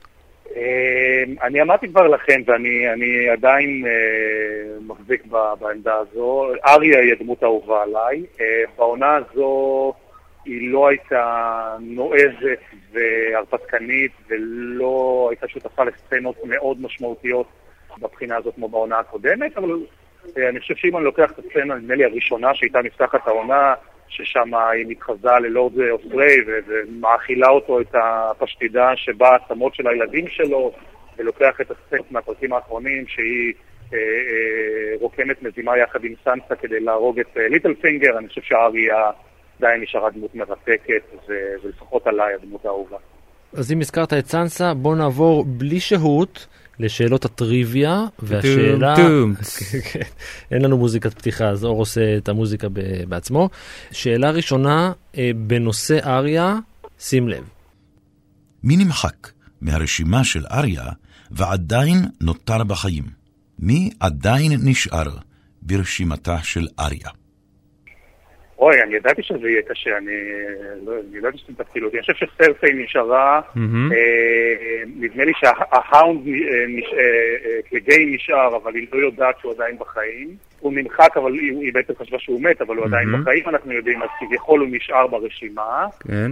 אני אמרתי כבר לכם ואני אני עדיין מחזיק בעמדה הזו. אריה היא הדמות האהובה עליי. בעונה הזו היא לא הייתה נועזת והרפתקנית ולא הייתה שותפה לסצנות מאוד משמעותיות בבחינה הזאת כמו בעונה הקודמת, אבל אני חושב שאם אני לוקח את הסצנה, נדמה לי הראשונה שהייתה נפתחת העונה, ששם היא מתחזה ללורד אוסטריי ומאכילה אותו את הפשטידה שבה העצמות של הילדים שלו, ולוקח את הסצנה מהפרקים האחרונים שהיא אה, אה, רוקמת מזימה יחד עם סנסה כדי להרוג את אה, ליטל פינגר. אני חושב שהאריה עדיין נשארה דמות מרתקת ו- ולפחות עליי הדמות האהובה. אז אם הזכרת את סנסה, בוא נעבור בלי שהות לשאלות הטריוויה, והשאלה... אין לנו מוזיקת פתיחה, אז אור עושה את המוזיקה בעצמו. שאלה ראשונה, בנושא אריה, שים לב. מי נמחק מהרשימה של אריה ועדיין נותר בחיים? מי עדיין נשאר ברשימתה של אריה? אוי, אני ידעתי שזה יהיה קשה, אני לא ידעתי שאתם תתחילו אותי. אני חושב שסרסי נשארה, נדמה לי שההאונד קלגי נשאר, אבל היא לא יודעת שהוא עדיין בחיים. הוא נמחק, אבל היא בעצם חשבה שהוא מת, אבל הוא עדיין בחיים, אנחנו יודעים, אז כביכול הוא נשאר ברשימה. כן.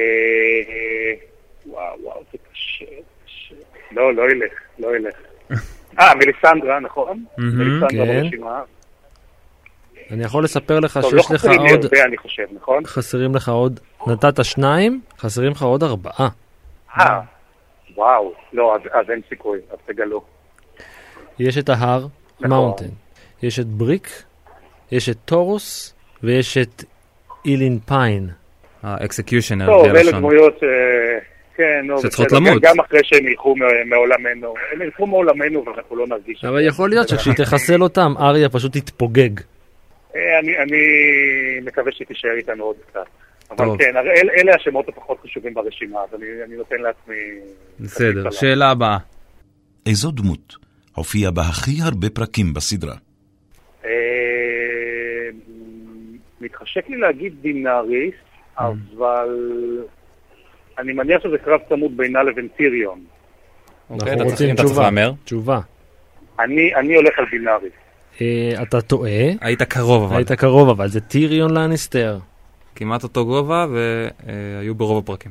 וואו, וואו, זה קשה, קשה. לא, לא ילך, לא ילך. אה, מליסנדרה, נכון? מליסנדרה ברשימה. אני יכול לספר לך טוב, שיש לא לך עוד... חסרים לי הרבה, אני חושב, נכון? חסרים לך עוד... נתת שניים, חסרים לך עוד ארבעה. אה, וואו. לא, אז, אז אין סיכוי, אז תגלו. יש את ההר, מאונטן. יש את בריק, יש את טורוס, ויש את אילין פיין. האקסקיושנר. טוב, אלה דמויות... כן, נו, שצריכות למות. גם אחרי שהם ילכו מעולמנו. הם ילכו מעולמנו ואנחנו לא נרגיש. אבל יכול להיות שכשהיא תחסל אותם, אריה פשוט תתפוגג. אני, אני מקווה שתישאר איתנו עוד קצת. אבל כן, אל, אלה השמות הפחות חשובים ברשימה, אז אני, אני נותן לעצמי... בסדר, שאלה הבאה. איזו דמות הופיע בה הכי הרבה פרקים בסדרה? מתחשק לי להגיד דינאריס, אבל אני מניח שזה קרב צמוד בינה לבין טיריון. אוקיי, אתה צריך להמר. תשובה. אני, אני הולך על בינארי. אה, אתה טועה. היית קרוב אבל. היית קרוב אבל, זה טיריון לניסטר. כמעט אותו גובה והיו ברוב הפרקים.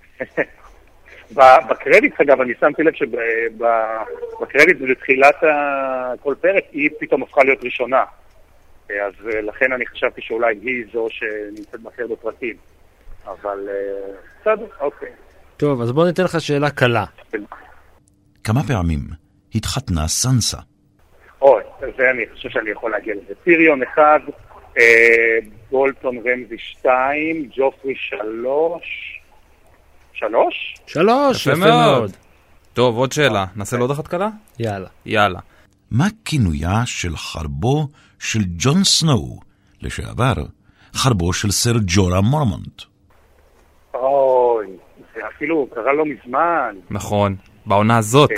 בקרדיט, אגב, אני שמתי לב שבקרדיט בתחילת כל פרק היא פתאום הפכה להיות ראשונה. אז לכן אני חשבתי שאולי היא זו שנמצאת מאחר בפרטים. אבל בסדר, אוקיי. טוב, אז בוא ניתן לך שאלה קלה. כמה פעמים התחתנה סנסה? אוי, זה אני חושב שאני יכול להגיע לזה. טיריון אחד, בולטון רמזי שתיים, ג'ופרי שלוש. שלוש? שלוש, יפה מאוד. טוב, עוד שאלה. נעשה לו עוד אחת קלה? יאללה. יאללה. מה כינויה של חרבו של ג'ון סנואו, לשעבר חרבו של סר ג'ורה מורמונט? אוי, זה אפילו קרה לא מזמן. נכון, בעונה הזאת.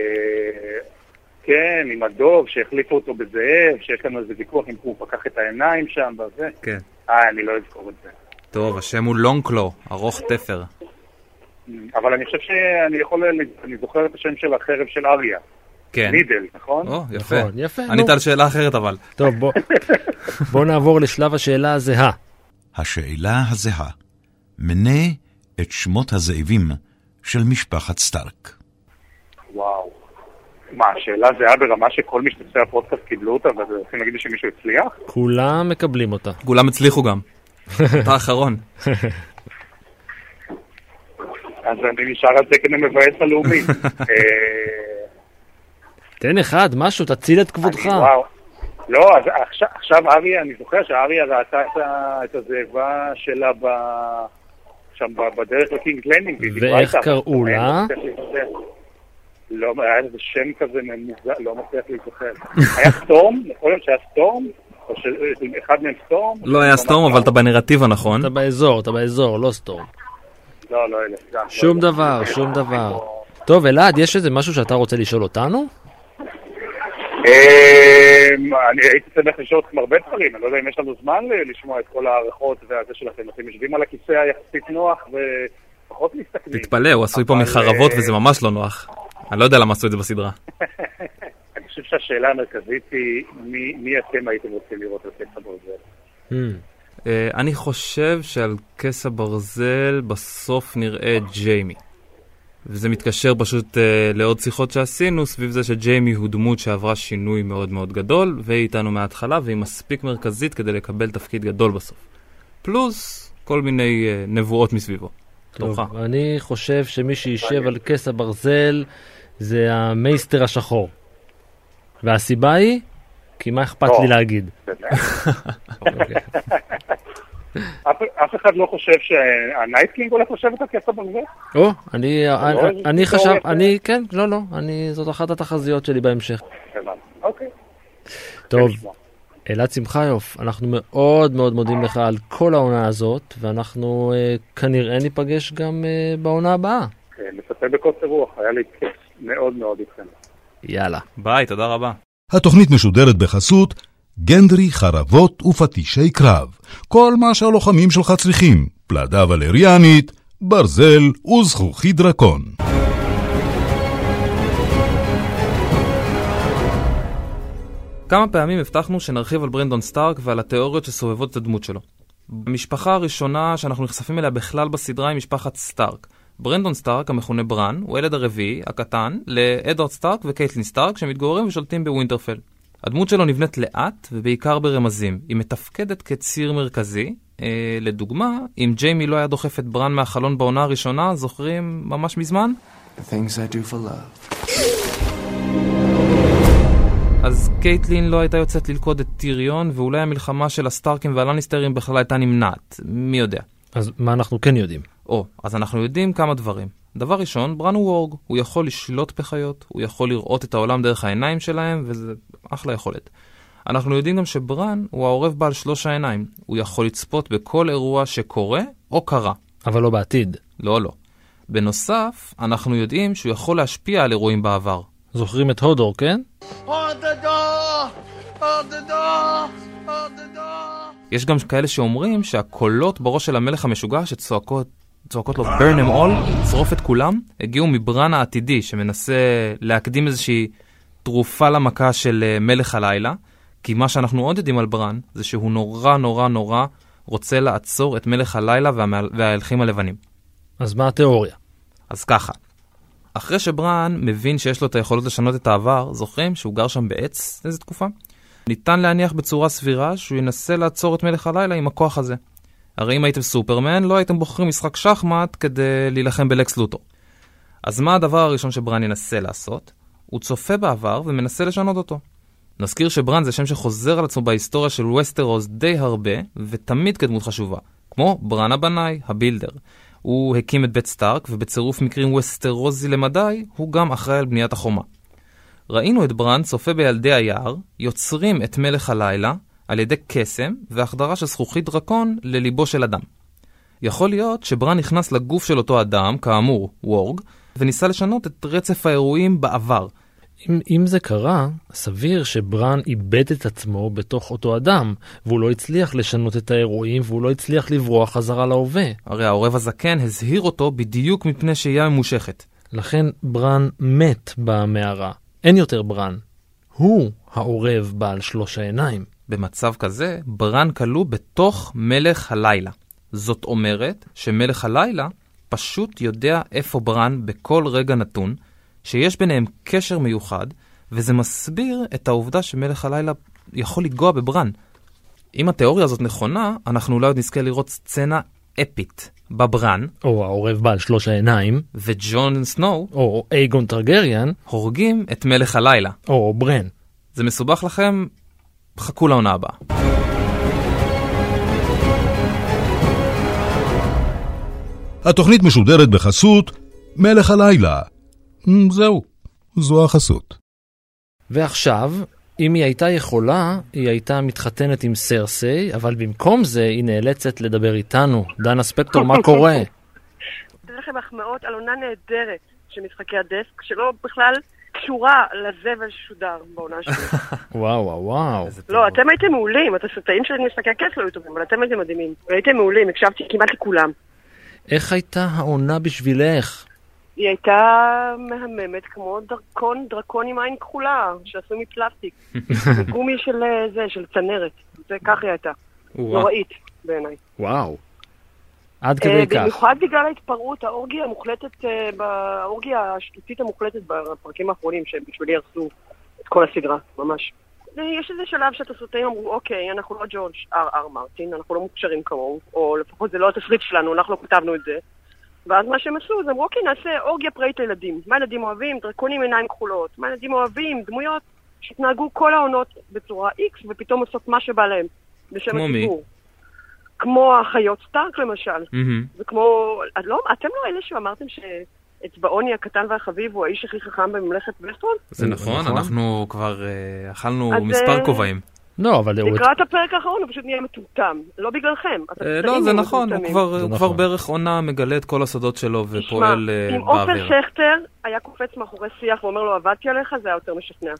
כן, עם הדוב שהחליפו אותו בזאב, שיש לנו איזה ויכוח אם הוא פקח את העיניים שם וזה. כן. אה, אני לא אזכור את זה. טוב, השם הוא לונקלו, ארוך תפר. אבל אני חושב שאני יכול, אני זוכר את השם של החרב של אריה. כן. נידל, נכון? או, יפה. נכון, יפה. ענית על שאלה אחרת אבל. טוב, בוא, בוא נעבור לשלב השאלה הזהה. השאלה הזהה. מנה את שמות הזאבים של משפחת סטארק. וואו. מה, השאלה זהה ברמה שכל משתתפי הפודקאסט קיבלו אותה, ואתם רוצים להגיד לי שמישהו הצליח? כולם מקבלים אותה. כולם הצליחו גם. אתה האחרון. אז אני נשאר על תקן המבאס הלאומי. תן אחד, משהו, תציל את כבודך. לא, אז עכשיו אריה, אני זוכר שאריה ראתה את הזאבה שלה שם בדרך לקינג לנינג. ואיך קראו לה? לא, היה איזה שם כזה ממוזר, לא מצליח להיזכר. היה סטורם? יכול להיות שהיה סטורם? או שאחד מהם סטורם? לא היה סטורם, אבל אתה בנרטיב הנכון. אתה באזור, אתה באזור, לא סטורם. לא, לא, אלה. שום דבר, שום דבר. טוב, אלעד, יש איזה משהו שאתה רוצה לשאול אותנו? אני הייתי צריך לשאול אתכם הרבה דברים, אני לא יודע אם יש לנו זמן לשמוע את כל הערכות והזה שלכם. אתם יושבים על הכיסא היחסית נוח ופחות מסתכלים. תתפלא, הוא עשוי פה מחרבות וזה ממש לא נוח. אני לא יודע למה עשו את זה בסדרה. אני חושב שהשאלה המרכזית היא מי אתם הייתם רוצים לראות על כס הברזל? אני חושב שעל כס הברזל בסוף נראה ג'יימי. וזה מתקשר פשוט uh, לעוד שיחות שעשינו סביב זה שג'יימי הוא דמות שעברה שינוי מאוד מאוד גדול והיא איתנו מההתחלה והיא מספיק מרכזית כדי לקבל תפקיד גדול בסוף. פלוס כל מיני uh, נבואות מסביבו. טוב, תורך. אני חושב שמי שישב על כס הברזל זה המייסטר השחור. והסיבה היא? כי מה אכפת לי להגיד? אף אחד לא חושב שהנייטקינג הולך לשבת על כס הברזל? או, אני חשב, אני, כן, לא, לא, זאת אחת התחזיות שלי בהמשך. אוקיי. טוב, אלעד שמחיוף, אנחנו מאוד מאוד מודים לך על כל העונה הזאת, ואנחנו כנראה ניפגש גם בעונה הבאה. כן, מצפה בקוצר רוח, היה לי כיף מאוד מאוד איתכם. יאללה. ביי, תודה רבה. התוכנית משודרת בחסות גנדרי, חרבות ופטישי קרב. כל מה שהלוחמים שלך צריכים. פלדה ולריאנית, ברזל וזכוכית דרקון. כמה פעמים הבטחנו שנרחיב על ברנדון סטארק ועל התיאוריות שסובבות את הדמות שלו. המשפחה הראשונה שאנחנו נחשפים אליה בכלל בסדרה היא משפחת סטארק. ברנדון סטארק, המכונה ברן, הוא הילד הרביעי, הקטן, לאדוארד סטארק וקייטלין סטארק שמתגוררים ושולטים בווינטרפל. הדמות שלו נבנית לאט ובעיקר ברמזים. היא מתפקדת כציר מרכזי. אה, לדוגמה, אם ג'יימי לא היה דוחף את ברן מהחלון בעונה הראשונה, זוכרים ממש מזמן? The things I do for love. אז קייטלין לא הייתה יוצאת ללכוד את טיריון, ואולי המלחמה של הסטארקים והלניסטרים בכלל הייתה נמנעת. מי יודע? אז מה אנחנו כן יודעים? או, אז אנחנו יודעים כמה דברים. דבר ראשון, ברן הוא וורג. הוא יכול לשלוט בחיות, הוא יכול לראות את העולם דרך העיניים שלהם, וזה אחלה יכולת. אנחנו יודעים גם שברן הוא העורב בעל שלוש העיניים. הוא יכול לצפות בכל אירוע שקורה או קרה. אבל לא בעתיד. לא, לא. בנוסף, אנחנו יודעים שהוא יכול להשפיע על אירועים בעבר. זוכרים את הודור, כן? יש גם כאלה שאומרים שהקולות בראש של המלך המשוגע שצועקות צועקות לו burn them all, שרוף את כולם, הגיעו מברן העתידי שמנסה להקדים איזושהי תרופה למכה של מלך הלילה, כי מה שאנחנו עוד יודעים על ברן זה שהוא נורא נורא נורא רוצה לעצור את מלך הלילה וההלכים הלבנים. אז מה התיאוריה? אז ככה, אחרי שברן מבין שיש לו את היכולות לשנות את העבר, זוכרים שהוא גר שם בעץ איזו תקופה? ניתן להניח בצורה סבירה שהוא ינסה לעצור את מלך הלילה עם הכוח הזה. הרי אם הייתם סופרמן, לא הייתם בוחרים משחק שחמט כדי להילחם בלקס לוטור. אז מה הדבר הראשון שברן ינסה לעשות? הוא צופה בעבר ומנסה לשנות אותו. נזכיר שברן זה שם שחוזר על עצמו בהיסטוריה של וסטרוס די הרבה, ותמיד כדמות חשובה. כמו ברן הבנאי, הבילדר. הוא הקים את בית סטארק, ובצירוף מקרים וסטרוזי למדי, הוא גם אחראי על בניית החומה. ראינו את ברן צופה בילדי היער, יוצרים את מלך הלילה, על ידי קסם והחדרה של זכוכית דרקון לליבו של אדם. יכול להיות שברן נכנס לגוף של אותו אדם, כאמור, וורג, וניסה לשנות את רצף האירועים בעבר. אם, אם זה קרה, סביר שברן איבד את עצמו בתוך אותו אדם, והוא לא הצליח לשנות את האירועים, והוא לא הצליח לברוח חזרה להווה. הרי העורב הזקן הזהיר אותו בדיוק מפני שהיא ממושכת. לכן ברן מת במערה. אין יותר ברן. הוא העורב בעל שלוש העיניים. במצב כזה, ברן כלוא בתוך מלך הלילה. זאת אומרת שמלך הלילה פשוט יודע איפה ברן בכל רגע נתון, שיש ביניהם קשר מיוחד, וזה מסביר את העובדה שמלך הלילה יכול לגוע בברן. אם התיאוריה הזאת נכונה, אנחנו אולי עוד נזכה לראות סצנה אפית בברן, או העורב בעל שלוש העיניים, וג'ון סנואו, או אייגון טרגריאן, הורגים את מלך הלילה. או ברן. זה מסובך לכם? חכו לעונה הבאה. התוכנית משודרת בחסות מלך הלילה. זהו, זו החסות. ועכשיו, אם היא הייתה יכולה, היא הייתה מתחתנת עם סרסי, אבל במקום זה היא נאלצת לדבר איתנו. דנה ספקטור, מה קורה? זה לכם מחמאות על עונה נהדרת של משחקי הדסק, שלא בכלל קשורה לזבל ששודר בעונה שלי. וואו, וואו, וואו. לא, אתם הייתם מעולים, התסריטאים של משחקי הכס לא היו טובים, אבל אתם הייתם מדהימים. הייתם מעולים, הקשבתי כמעט לכולם. איך הייתה העונה בשבילך? היא הייתה מהממת כמו דרקון, דרקון עם עין כחולה, שעשו מפלסטיק. גומי של זה, של צנרת. זה כך היא הייתה. נוראית בעיניי. וואו. עד כדי כך. במיוחד בגלל ההתפרעות, האורגיה המוחלטת, האורגיה השטותית המוחלטת בפרקים האחרונים, שבשבילי הרסו את כל הסדרה, ממש. יש איזה שלב שהתסריטאים אמרו, אוקיי, אנחנו לא ג'ורג' אר אר מרטין, אנחנו לא מוכשרים כמוהו, או לפחות זה לא התסריט שלנו, אנחנו לא כתבנו את זה. ואז מה שהם עשו, זה אמרו, אוקיי, נעשה אורגיה פראית לילדים. מה ילדים אוהבים? דרקונים עיניים כחולות. מה ילדים אוהבים? דמויות שהתנהגו כל העונות בצורה X, ופתאום עושות מה שבא להם. בשם הציבור. כמו החיות סטארק למשל. Mm-hmm. וכמו, לא, אתם לא אלה שאמרתם שאצבעוני הקטן והחביב הוא האיש הכי חכם בממלכת וסטרון? זה נכון, אנחנו כבר uh, אכלנו מספר כובעים. לא, אבל... לקראת הפרק האחרון הוא פשוט נהיה מטומטם. לא בגללכם. לא, זה נכון. הוא כבר בערך עונה מגלה את כל הסודות שלו ופועל באוויר. אם עופר שכטר היה קופץ מאחורי שיח ואומר לו, עבדתי עליך, זה היה יותר משכנע.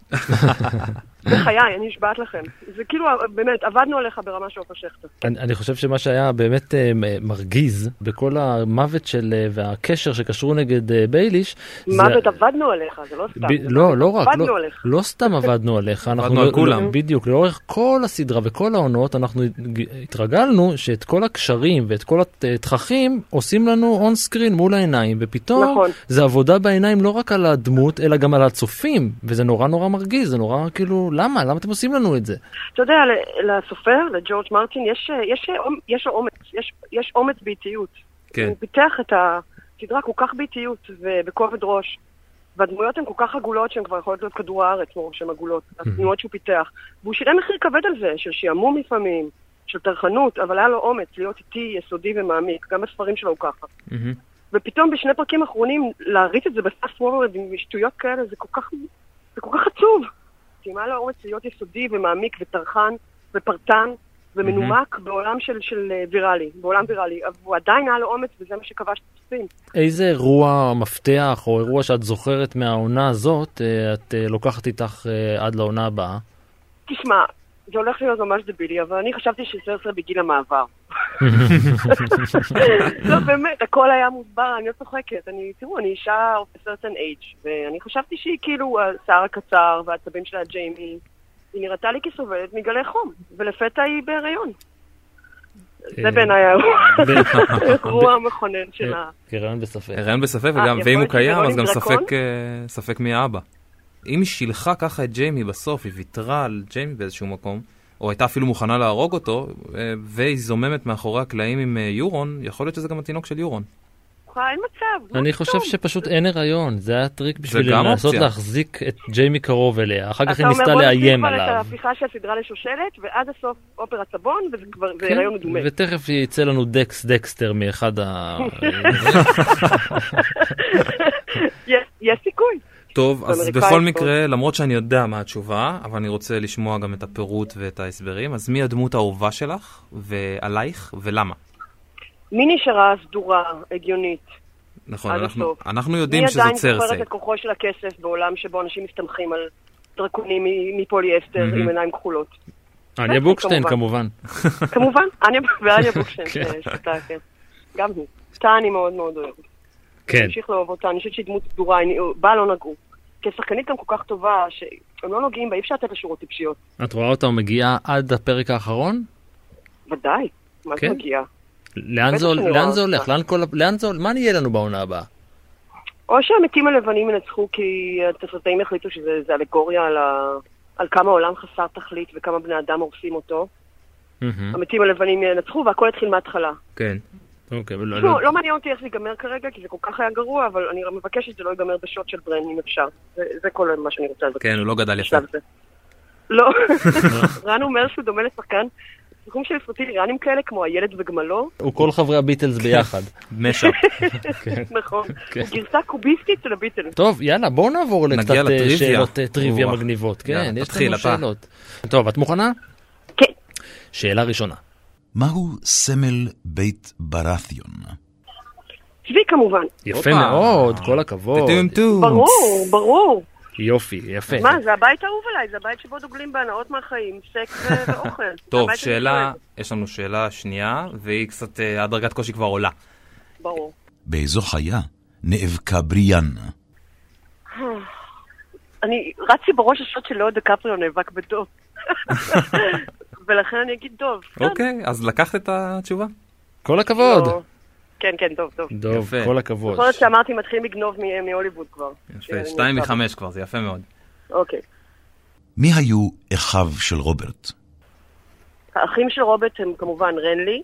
בחיי, אני אשבעת לכם. זה כאילו, באמת, עבדנו עליך ברמה של עופר שכטר. אני חושב שמה שהיה באמת מרגיז בכל המוות של והקשר שקשרו נגד בייליש... מוות עבדנו עליך, זה לא סתם. לא, לא רק. לא סתם עבדנו עליך. עבדנו על כולם. בדיוק, לאורך כל הסדרה וכל העונות אנחנו התרגלנו שאת כל הקשרים ואת כל התככים עושים לנו און סקרין מול העיניים, ופתאום נכון. זה עבודה בעיניים לא רק על הדמות אלא גם על הצופים, וזה נורא נורא מרגיז, זה נורא כאילו, למה? למה אתם עושים לנו את זה? אתה יודע, לסופר, לג'ורג' מרטין, יש, יש, יש אומץ, יש, יש אומץ באיטיות. כן. הוא פיתח את הסדרה כל כך באיטיות ובכובד ראש. והדמויות הן כל כך עגולות שהן כבר יכולות להיות כדור הארץ, כמו שהן עגולות, הדמויות שהוא פיתח. והוא שילם מחיר כבד על זה, של שיעמום לפעמים, של תרחנות, אבל היה לו אומץ להיות איטי, יסודי ומעמיק, גם בספרים שלו הוא ככה. ופתאום בשני פרקים האחרונים, להריץ את זה בפאסט וורוורד עם שטויות כאלה, זה כל כך, זה כל כך עצוב. כי מה לו אומץ להיות יסודי ומעמיק ותרחן ופרטן ומנומק mm-hmm. בעולם של, של ויראלי, בעולם ויראלי. אבל הוא עדיין היה לו אומץ וזה מה שכבש את הצופים. איזה אירוע מפתח או אירוע שאת זוכרת מהעונה הזאת, את לוקחת איתך עד לעונה הבאה? תשמע, זה הולך להיות ממש דבילי, אבל אני חשבתי שסרסי בגיל המעבר. לא, באמת, הכל היה מוסבר, אני לא צוחקת. אני, תראו, אני אישה of a certain age, ואני חשבתי שהיא כאילו השיער הקצר והעצבים שלה ג'יימי, היא נראתה לי כסובלת מגלי חום, ולפתע היא בהיריון. זה בעיניי האירוע המכונן שלה. הריון בספק. הריון בספק, ואם הוא קיים, אז גם ספק מי האבא. אם היא שילחה ככה את ג'יימי בסוף, היא ויתרה על ג'יימי באיזשהו מקום, או הייתה אפילו מוכנה להרוג אותו, והיא זוממת מאחורי הקלעים עם יורון, יכול להיות שזה גם התינוק של יורון. אין מצב. אני חושב שפשוט אין הריון, זה היה טריק בשביל לנסות להחזיק את ג'יימי קרוב אליה, אחר כך היא ניסתה לאיים עליו. אתה אומר, בוא נצליח את ההפיכה של הסדרה לשושלת, ועד הסוף אופרה צבון, וזה כבר הריון מדומה. ותכף יצא לנו דקס דקסטר מאחד ה... יש סיכוי. טוב, אז בכל מקרה, למרות שאני יודע מה התשובה, אבל אני רוצה לשמוע גם את הפירוט ואת ההסברים, אז מי הדמות האהובה שלך, ועלייך, ולמה? מי נשארה סדורה, הגיונית? נכון, אנחנו, אנחנו יודעים שזה צרסי. מי עדיין זוכרת את כוחו של הכסף בעולם שבו אנשים מסתמכים על דרקונים מפוליאסטר mm-hmm. עם עיניים כחולות? אניה בוקשטיין, כמובן. כמובן, ואניה בוקשטיין, שאתה, כן. גם היא. שאתה אני מאוד מאוד אוהבת. כן. אני אמשיך לאהוב אותה, אני חושבת שהיא דמות סדורה, בה לא נגעו. כי השחקנית גם כל כך טובה, שהם לא נוגעים בה, אי אפשר לתת לשורות טיפשיות. את רואה אותה ומגיעה עד הפרק האחרון? ודאי, מה זה מגיעה? לאן זה הולך? לאן זה הולך? מה נהיה לנו בעונה הבאה? או שהמתים הלבנים ינצחו כי התסרטאים החליטו שזה אלגוריה על כמה עולם חסר תכלית וכמה בני אדם הורסים אותו. המתים הלבנים ינצחו והכל התחיל מההתחלה. כן. לא מעניין אותי איך זה ייגמר כרגע, כי זה כל כך היה גרוע, אבל אני מבקש שזה לא ייגמר בשוט של ברן, אם אפשר. זה כל מה שאני רוצה לבקש. כן, הוא לא גדל יפה. לא. רן אומר שהוא דומה לשחקן. סיכום של סרטים איראנים כאלה, כמו הילד וגמלו. הוא כל חברי הביטלס ביחד. משאפ. נכון. הוא גרסה קוביסטית של הביטלס. טוב, יאללה, בואו נעבור לקצת שאלות טריוויה מגניבות. כן, יש לנו שאלות. טוב, את מוכנה? כן. שאלה ראשונה. מהו סמל בית ברתיון? צבי כמובן. יפה מאוד, כל הכבוד. ברור, ברור. יופי, יפה. מה, זה הבית האהוב עליי, זה הבית שבו דוגלים בהנאות מהחיים, סקס ואוכל. טוב, שאלה, יש לנו שאלה שנייה, והיא קצת, הדרגת קושי כבר עולה. ברור. באיזו חיה נאבקה בריאן? אני רצתי בראש השוט שלא דקפריו נאבק בדוב. ולכן אני אגיד דוב. אוקיי, אז לקחת את התשובה? כל הכבוד. כן, כן, דוב, דוב. דוב, כל הכבוד. יכול להיות שאמרתי מתחילים לגנוב מהוליווד כבר. יפה, שתיים מחמש כבר, זה יפה מאוד. אוקיי. מי היו אחיו של רוברט? האחים של רוברט הם כמובן רנלי.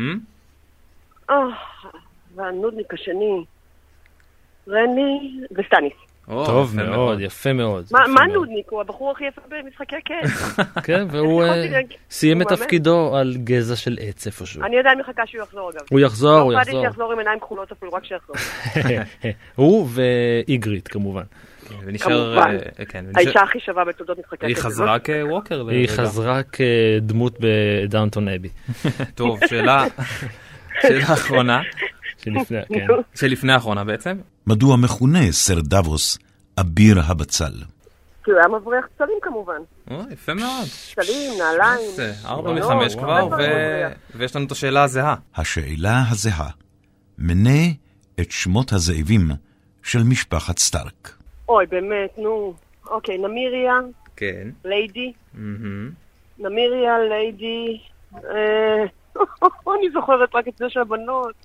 והנודניק השני. רנלי וסטניס. טוב מאוד, יפה מאוד. מה נודניק? הוא הבחור הכי יפה במשחקי הכס. כן, והוא סיים את תפקידו על גזע של עץ איפשהו. אני עדיין מחכה שהוא יחזור אגב. הוא יחזור, הוא יחזור. לא פעדי שיחזור עם עיניים כחולות אפילו, רק שיחזור. הוא ואיגריט כמובן. כמובן. האישה הכי שווה בתולדות משחקי הכס. היא חזרה כווקר. היא חזרה כדמות בדאונטון אבי. טוב, שאלה אחרונה. כן. שלפני האחרונה בעצם. מדוע מכונה סר דבוס אביר הבצל? כי הוא היה מבריח צלים כמובן. יפה מאוד. צלים, נעליים. ארבע מחמש כבר, ויש לנו את השאלה הזהה. השאלה הזהה. מנה את שמות הזאבים של משפחת סטארק. אוי, באמת, נו. אוקיי, נמיריה. כן. ליידי. נמיריה, ליידי. אני זוכרת רק את זה של הבנות.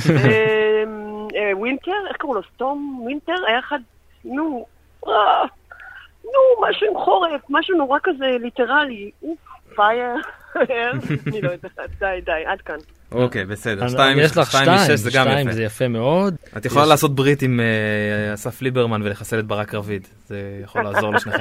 ווינטר, איך קראו לו? סטום? ווינטר? היה אחד, נו, נו, משהו עם חורף, משהו נורא כזה ליטרלי. אוף, פייר, אני לא יודעת, די, די, עד כאן. אוקיי, בסדר. יש לך שתיים, שתיים, זה יפה מאוד. את יכולה לעשות ברית עם אסף ליברמן ולחסל את ברק רביד. זה יכול לעזור לשניכם.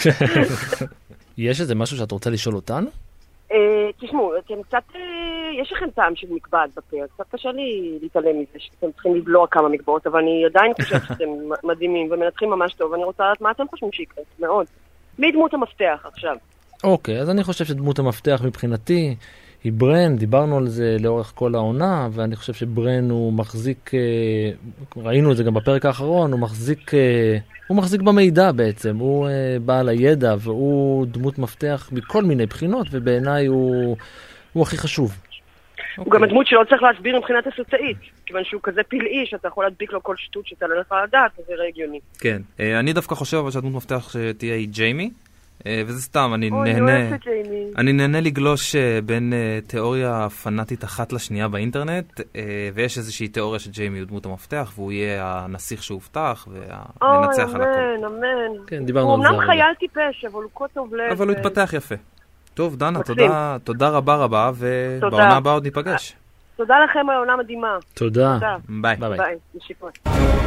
יש איזה משהו שאת רוצה לשאול אותנו? תשמעו, אתם קצת, יש לכם טעם של מקבעת בפה, קצת קשה לי להתעלם מזה, שאתם צריכים לבלוע כמה מקבעות, אבל אני עדיין חושבת שאתם מדהימים ומנתחים ממש טוב, ואני רוצה לדעת מה אתם חושבים שיקרה, מאוד. מי דמות המפתח עכשיו? אוקיי, אז אני חושב שדמות המפתח מבחינתי היא ברן, דיברנו על זה לאורך כל העונה, ואני חושב שברן הוא מחזיק, ראינו את זה גם בפרק האחרון, הוא מחזיק, הוא מחזיק במידע בעצם, הוא בעל הידע, והוא דמות מפתח מכל מיני בחינות, ובעיניי הוא, הוא הכי חשוב. הוא גם הדמות שלא צריך להסביר מבחינת הסרטאית, כיוון שהוא כזה פלאי שאתה יכול להדביק לו כל שטות שאתה לא לך לדעת, וזה רגיוני. כן, אני דווקא חושב שהדמות מפתח שתהיה היא ג'יימי, וזה סתם, אני אוי, נהנה, ג'יימי. אני נהנה לגלוש בין תיאוריה פנאטית אחת לשנייה באינטרנט, ויש איזושהי תיאוריה שג'יימי הוא דמות המפתח, והוא יהיה הנסיך שהובטח, והמנצח על הכל. אוי, אמן, אמן. כן, דיברנו הוא על זה. אמנם חייל טיפש, אבל הוא כה טוב לב. אבל הוא התפתח יפה. טוב, דנה, תודה, תודה רבה רבה, ובעונה הבאה עוד ניפגש. תודה לכם, העונה מדהימה. תודה. ביי. ביי. ביי, נשיפות.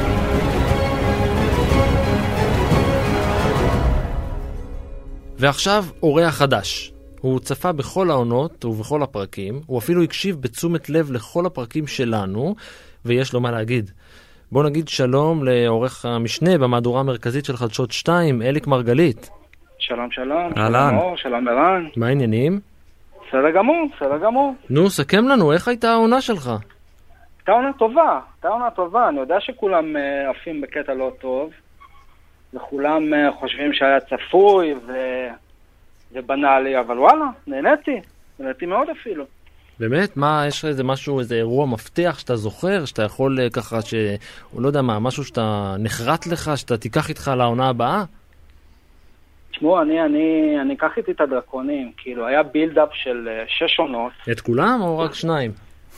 ועכשיו אורח חדש. הוא צפה בכל העונות ובכל הפרקים, הוא אפילו הקשיב בתשומת לב לכל הפרקים שלנו, ויש לו מה להגיד. בוא נגיד שלום לעורך המשנה במהדורה המרכזית של חדשות שתיים, אליק מרגלית. שלום שלום, אהלן. שלום אור, שלום ערן. מה העניינים? בסדר גמור, בסדר גמור. נו, סכם לנו, איך הייתה העונה שלך? הייתה עונה טובה, הייתה עונה טובה. אני יודע שכולם uh, עפים בקטע לא טוב, וכולם uh, חושבים שהיה צפוי ו... ובנה לי, אבל וואלה, נהניתי, נהניתי מאוד אפילו. באמת? מה, יש איזה משהו, איזה אירוע מפתח שאתה זוכר, שאתה יכול uh, ככה, ש... הוא לא יודע מה, משהו שאתה נחרט לך, שאתה תיקח איתך לעונה הבאה? תשמעו, אני, אני, אני אקח איתי את הדרקונים, כאילו, היה בילדאפ של uh, שש עונות. את כולם או רק שניים?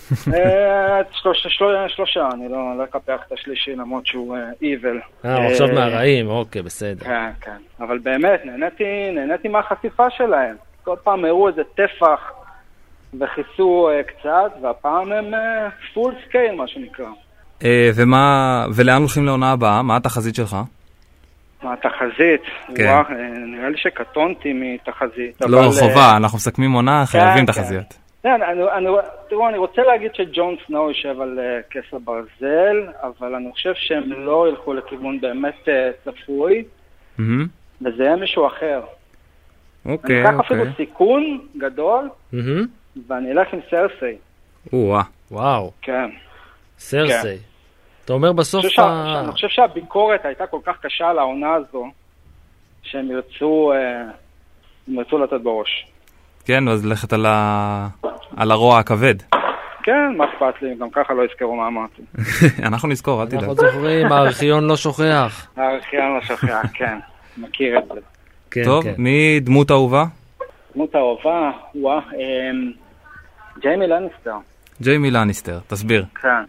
שלושה, שלושה, אני לא, לא אקפח את השלישי, למרות שהוא איבל. אה, הוא עכשיו מהרעים, אוקיי, בסדר. כן, כן. אבל באמת, נהניתי, נהניתי מהחשיפה שלהם. כל פעם הראו איזה טפח וחיסו קצת, והפעם הם פול סקייל, מה שנקרא. ומה, ולאן הולכים לעונה הבאה? מה התחזית שלך? מה התחזית? כן. וואו, נראה לי שקטונתי מתחזית. לא, חובה, אנחנו מסכמים עונה, חייבים תחזיות. כן, אני, אני, תראו, אני רוצה להגיד שג'ון סנואו יושב על uh, כס הברזל, אבל אני חושב שהם לא ילכו לכיוון באמת uh, צפוי, mm-hmm. וזה יהיה מישהו אחר. אוקיי, אני אקח אוקיי. אפילו סיכון גדול, Mm-hmm. ואני אלך עם סרסי. וואו. וואו. כן. סרסי. כן. אתה אומר בסוף... אני חושב, ה... אני חושב שהביקורת הייתה כל כך קשה על העונה הזו, שהם ירצו, uh, הם ירצו לתת בראש. כן, אז לכת על, ה... על הרוע הכבד. כן, מה אכפת לי? גם ככה לא יזכרו מה אמרתי. אנחנו נזכור, אל תדאג. אנחנו זוכרים, הארכיון לא שוכח. הארכיון לא שוכח, כן. מכיר את זה. כן, טוב, כן. מי דמות אהובה? דמות האהובה, וואה, ג'יימי לניסטר. ג'יימי לניסטר, תסביר. כן.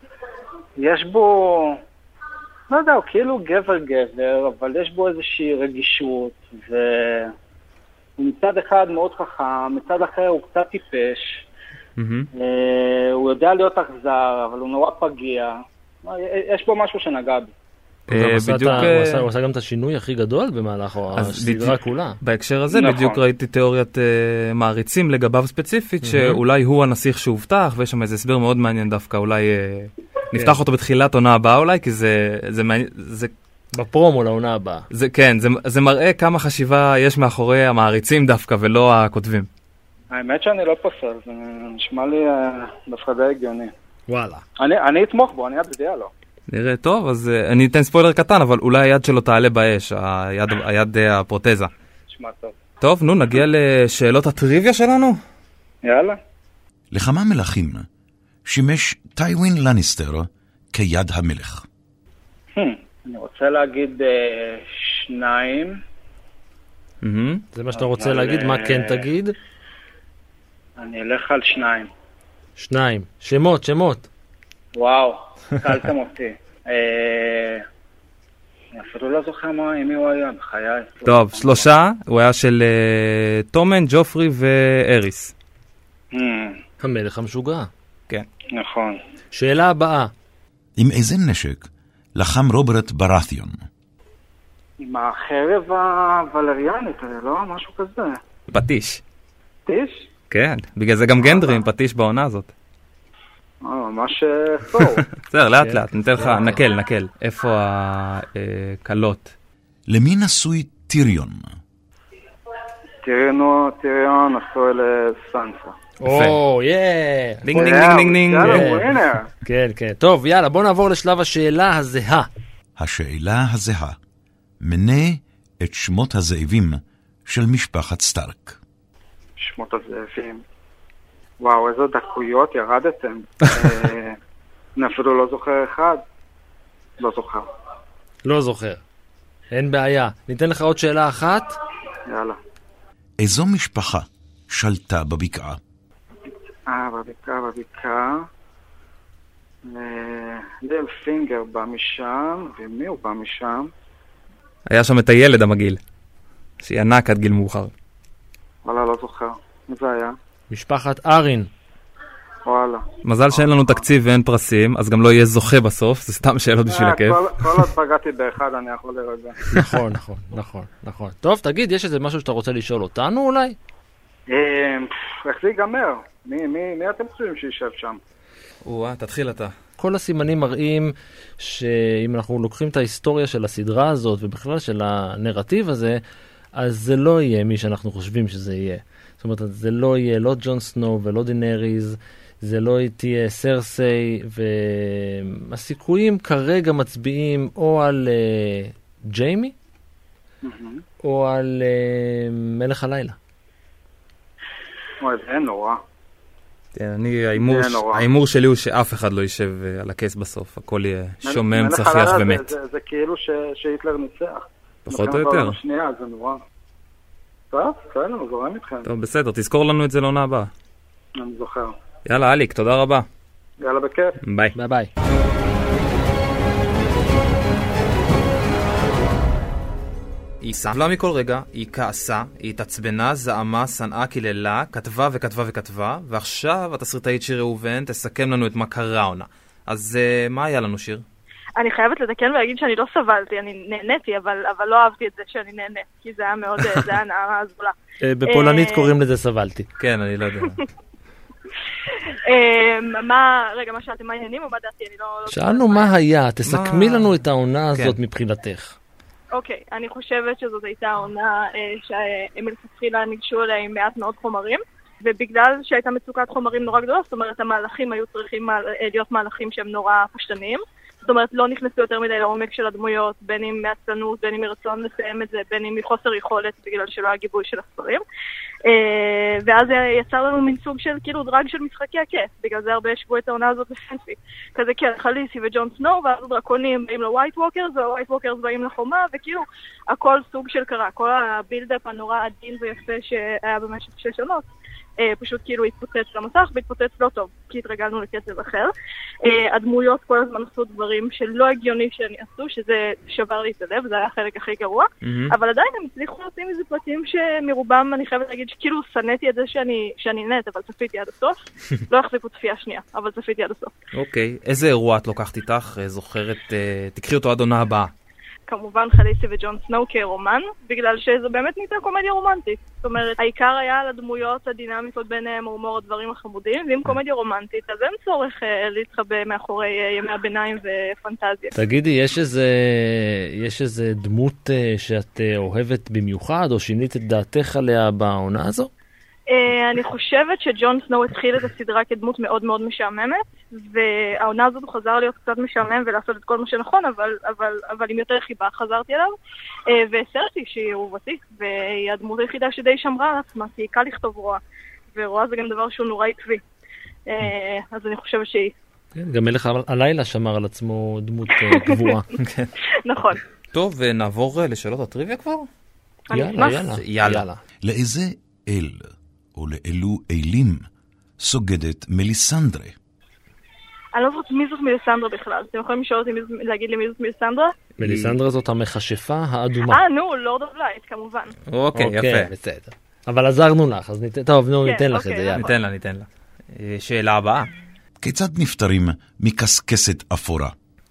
יש בו, לא יודע, הוא כאילו גבר גבר, אבל יש בו איזושהי רגישות, ו... הוא מצד אחד מאוד חכם, מצד אחר הוא קצת טיפש, Mm-hmm. הוא יודע להיות אכזר, אבל הוא נורא פגיע. יש פה משהו שנגע בי. הוא עשה גם את השינוי הכי גדול במהלך הסדרה כולה. בהקשר הזה בדיוק ראיתי תיאוריית מעריצים לגביו ספציפית, שאולי הוא הנסיך שהובטח, ויש שם איזה הסבר מאוד מעניין דווקא, אולי נפתח אותו בתחילת עונה הבאה אולי, כי זה מעניין, זה... בפרומו לעונה הבאה. זה, כן, זה, זה מראה כמה חשיבה יש מאחורי המעריצים דווקא, ולא הכותבים. האמת שאני לא פוסל, זה נשמע לי דווקא די הגיוני. וואלה. אני, אני אתמוך בו, אני אצדיע לו. נראה טוב, אז uh, אני אתן ספוילר קטן, אבל אולי היד שלו תעלה באש, היד, היד uh, הפרוטזה. נשמע טוב. טוב, נו, נגיע לשאלות הטריוויה שלנו? יאללה. לכמה מלכים שימש טייווין לניסטר כיד המלך? Hmm. אני רוצה להגיד uh, שניים. Mm-hmm. זה מה שאתה רוצה אבל, להגיד? Uh, מה כן תגיד? אני אלך על שניים. שניים. שמות, שמות. וואו, קלתם אותי. uh, אני אפילו לא זוכר מה, עם מי הוא היה בחיי. טוב, שלושה. הוא היה של uh, טומן, ג'ופרי ואריס. Hmm. המלך המשוגע. כן. נכון. שאלה הבאה. עם איזה נשק לחם רוברט ברת'יון? עם החרב הוולריאנית, לא? משהו כזה. פטיש. פטיש? כן, בגלל זה גם גנדרי עם פטיש בעונה הזאת. אה, ממש סור. בסדר, לאט לאט, ניתן לך, נקל, נקל. איפה הקלות? למי נשוי טיריון? טיריון, טיריון נשוי לסנסה. או, יא! דינג דינג דינג דינג דינג. יאללה, ווינר. כן, כן. טוב, יאללה, בוא נעבור לשלב השאלה הזהה. השאלה הזהה. מנה את שמות הזאבים של משפחת סטארק. שמות הזאבים. וואו, איזו דקויות ירדתם. אה, אני אפילו לא זוכר אחד. לא זוכר. לא זוכר. אין בעיה. ניתן לך עוד שאלה אחת. יאללה. איזו משפחה שלטה בבקעה? אה, בבקעה, בבקעה. ליל פינגר בא משם, ומי הוא בא משם? היה שם את הילד המגעיל, שענק עד גיל מאוחר. וואלה, לא זוכר. מי זה היה? משפחת ארין. וואלה. מזל שאין לנו תקציב ואין פרסים, אז גם לא יהיה זוכה בסוף, זה סתם שאלות בשביל הכיף. כל עוד פגעתי באחד, אני יכול לרגע. נכון, נכון, נכון, נכון. טוב, תגיד, יש איזה משהו שאתה רוצה לשאול אותנו אולי? איך זה ייגמר? מי אתם חושבים שישב שם? וואה, תתחיל אתה. כל הסימנים מראים שאם אנחנו לוקחים את ההיסטוריה של הסדרה הזאת ובכלל של הנרטיב הזה, אז זה לא יהיה מי שאנחנו חושבים שזה יהיה. זאת אומרת, זה לא יהיה לא ג'ון סנו ולא דינריז, זה לא תהיה סרסי, והסיכויים כרגע מצביעים או על uh, ג'יימי, mm-hmm. או על uh, מלך הלילה. וואי, זה נורא. אני, האימור שלי הוא שאף אחד לא יישב על הכס בסוף, הכל יהיה שומם, צחיח ומת. זה כאילו שהיטלר ניצח. פחות או יותר. שנייה, זה נורא. טוב, בסדר, זורם איתכם. טוב, בסדר, תזכור לנו את זה לעונה הבאה. אני זוכר. יאללה, אליק, תודה רבה. יאללה, בכיף. ביי. ביי ביי. היא סבלה מכל רגע, היא כעסה, היא התעצבנה, זעמה, שנאה, קיללה, כתבה וכתבה וכתבה, ועכשיו התסריטאית שיר ראובן תסכם לנו את מה קרה עונה. אז uh, מה היה לנו, שיר? אני חייבת לתקן ולהגיד שאני לא סבלתי, אני נהניתי, אבל, אבל לא אהבתי את זה שאני נהנית, כי זה היה מאוד, זה היה נערה הזולה. בפולנית קוראים לזה סבלתי. כן, אני לא יודע. מה, רגע, מה שאלתם, מה העניינים או מה דעתי? אני לא... שאלנו מה היה, תסכמי לנו את העונה הזאת מבחינתך. אוקיי, אני חושבת שזאת הייתה עונה שמלכתחילה ניגשו אליה עם מעט מאוד חומרים, ובגלל שהייתה מצוקת חומרים נורא גדולה, זאת אומרת, המהלכים היו צריכים להיות מהלכים שהם נורא פשטניים, זאת אומרת, לא נכנסו יותר מדי לעומק של הדמויות, בין אם מעצלנות, בין אם מרצון לסיים את זה, בין אם מחוסר יכולת, בגלל שלא היה גיבוי של הספרים. ואז יצר לנו מין סוג של, כאילו, דרג של משחקי הכיף, בגלל זה הרבה ישבו את העונה הזאת לפנסי. כזה כן, חליסי וג'ון סנו, ואז דרקונים באים לווייט ווקרס, והווייט ווקרס באים לחומה, וכאילו, הכל סוג של קרה. כל הבילדאפ הנורא עדין ויפה שהיה במשך שש שנות. פשוט כאילו התפוצץ למסך, והתפוצץ לא טוב, כי התרגלנו לקצב אחר. הדמויות כל הזמן עשו דברים שלא הגיוני שאני עשו, שזה שבר לי את הלב, זה היה החלק הכי גרוע, אבל עדיין הם הצליחו לעשות איזה פרטים שמרובם אני חייבת להגיד שכאילו סניתי את זה שאני נהנית, אבל צפיתי עד הסוף. לא החזיקו צפייה שנייה, אבל צפיתי עד הסוף. אוקיי, איזה אירוע את לוקחת איתך? זוכרת, תקחי אותו עד עונה הבאה. כמובן חליסי וג'ון סנו כרומן, בגלל שזה באמת נהייתה קומדיה רומנטית. זאת אומרת, העיקר היה על הדמויות הדינמיקות ביניהם, הומור, הדברים החמודים, ואם קומדיה רומנטית, אז אין צורך אה, להתחבא מאחורי אה, ימי הביניים ופנטזיה. תגידי, יש איזה, יש איזה דמות אה, שאת אה, אוהבת במיוחד, או שינית את דעתך עליה בעונה הזו? Uh, אני חושבת שג'ון סנו התחיל את הסדרה כדמות מאוד מאוד משעממת, והעונה הזאת הוא חזר להיות קצת משעמם ולעשות את כל מה שנכון, אבל, אבל, אבל עם יותר חיבה חזרתי אליו, uh, והסרתי שהיא אהובתי, והיא הדמות היחידה שדי שמרה על עצמה, כי היא קל לכתוב רוע, ורוע זה גם דבר שהוא נורא עקבי, uh, אז אני חושבת שהיא. כן, גם מלך הלילה שמר על עצמו דמות גבוהה. נכון. טוב, ונעבור לשאלות הטריוויה כבר? יאללה, יאללה, יאללה. לאיזה אל או לאלו אלים סוגדת מליסנדרה? אני לא זוכרת מי זאת מליסנדרה בכלל. אתם יכולים לשאול אותי להגיד לי מי זאת מליסנדרה? מליסנדרה זאת המכשפה האדומה. אה, נו, לורד אוף לייט, כמובן. אוקיי, יפה. בסדר. אבל עזרנו לך, אז טוב, נו, ניתן לך את זה, יאללה. ניתן לה, ניתן לה. שאלה הבאה. כיצד נפטרים מקסקסת אפורה?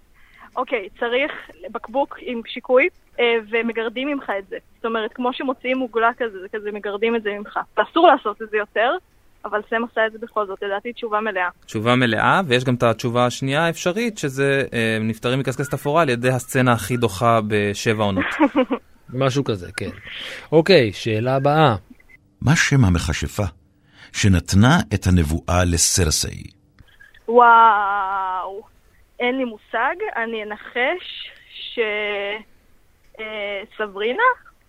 אוקיי, צריך בקבוק עם שיקוי, ומגרדים ממך את זה. זאת אומרת, כמו שמוציאים מוגלה כזה, זה כזה מגרדים את זה ממך. אסור לעשות את זה יותר, אבל סם עשה את זה בכל זאת, לדעתי תשובה מלאה. תשובה מלאה, ויש גם את התשובה השנייה האפשרית, שזה אה, נפטרים מקסקסת אפורה על ידי הסצנה הכי דוחה בשבע עונות. משהו כזה, כן. אוקיי, שאלה הבאה. מה שם המכשפה שנתנה את הנבואה לסרסי. וואו, אין לי מושג, אני אנחש ש... אה, סברינה?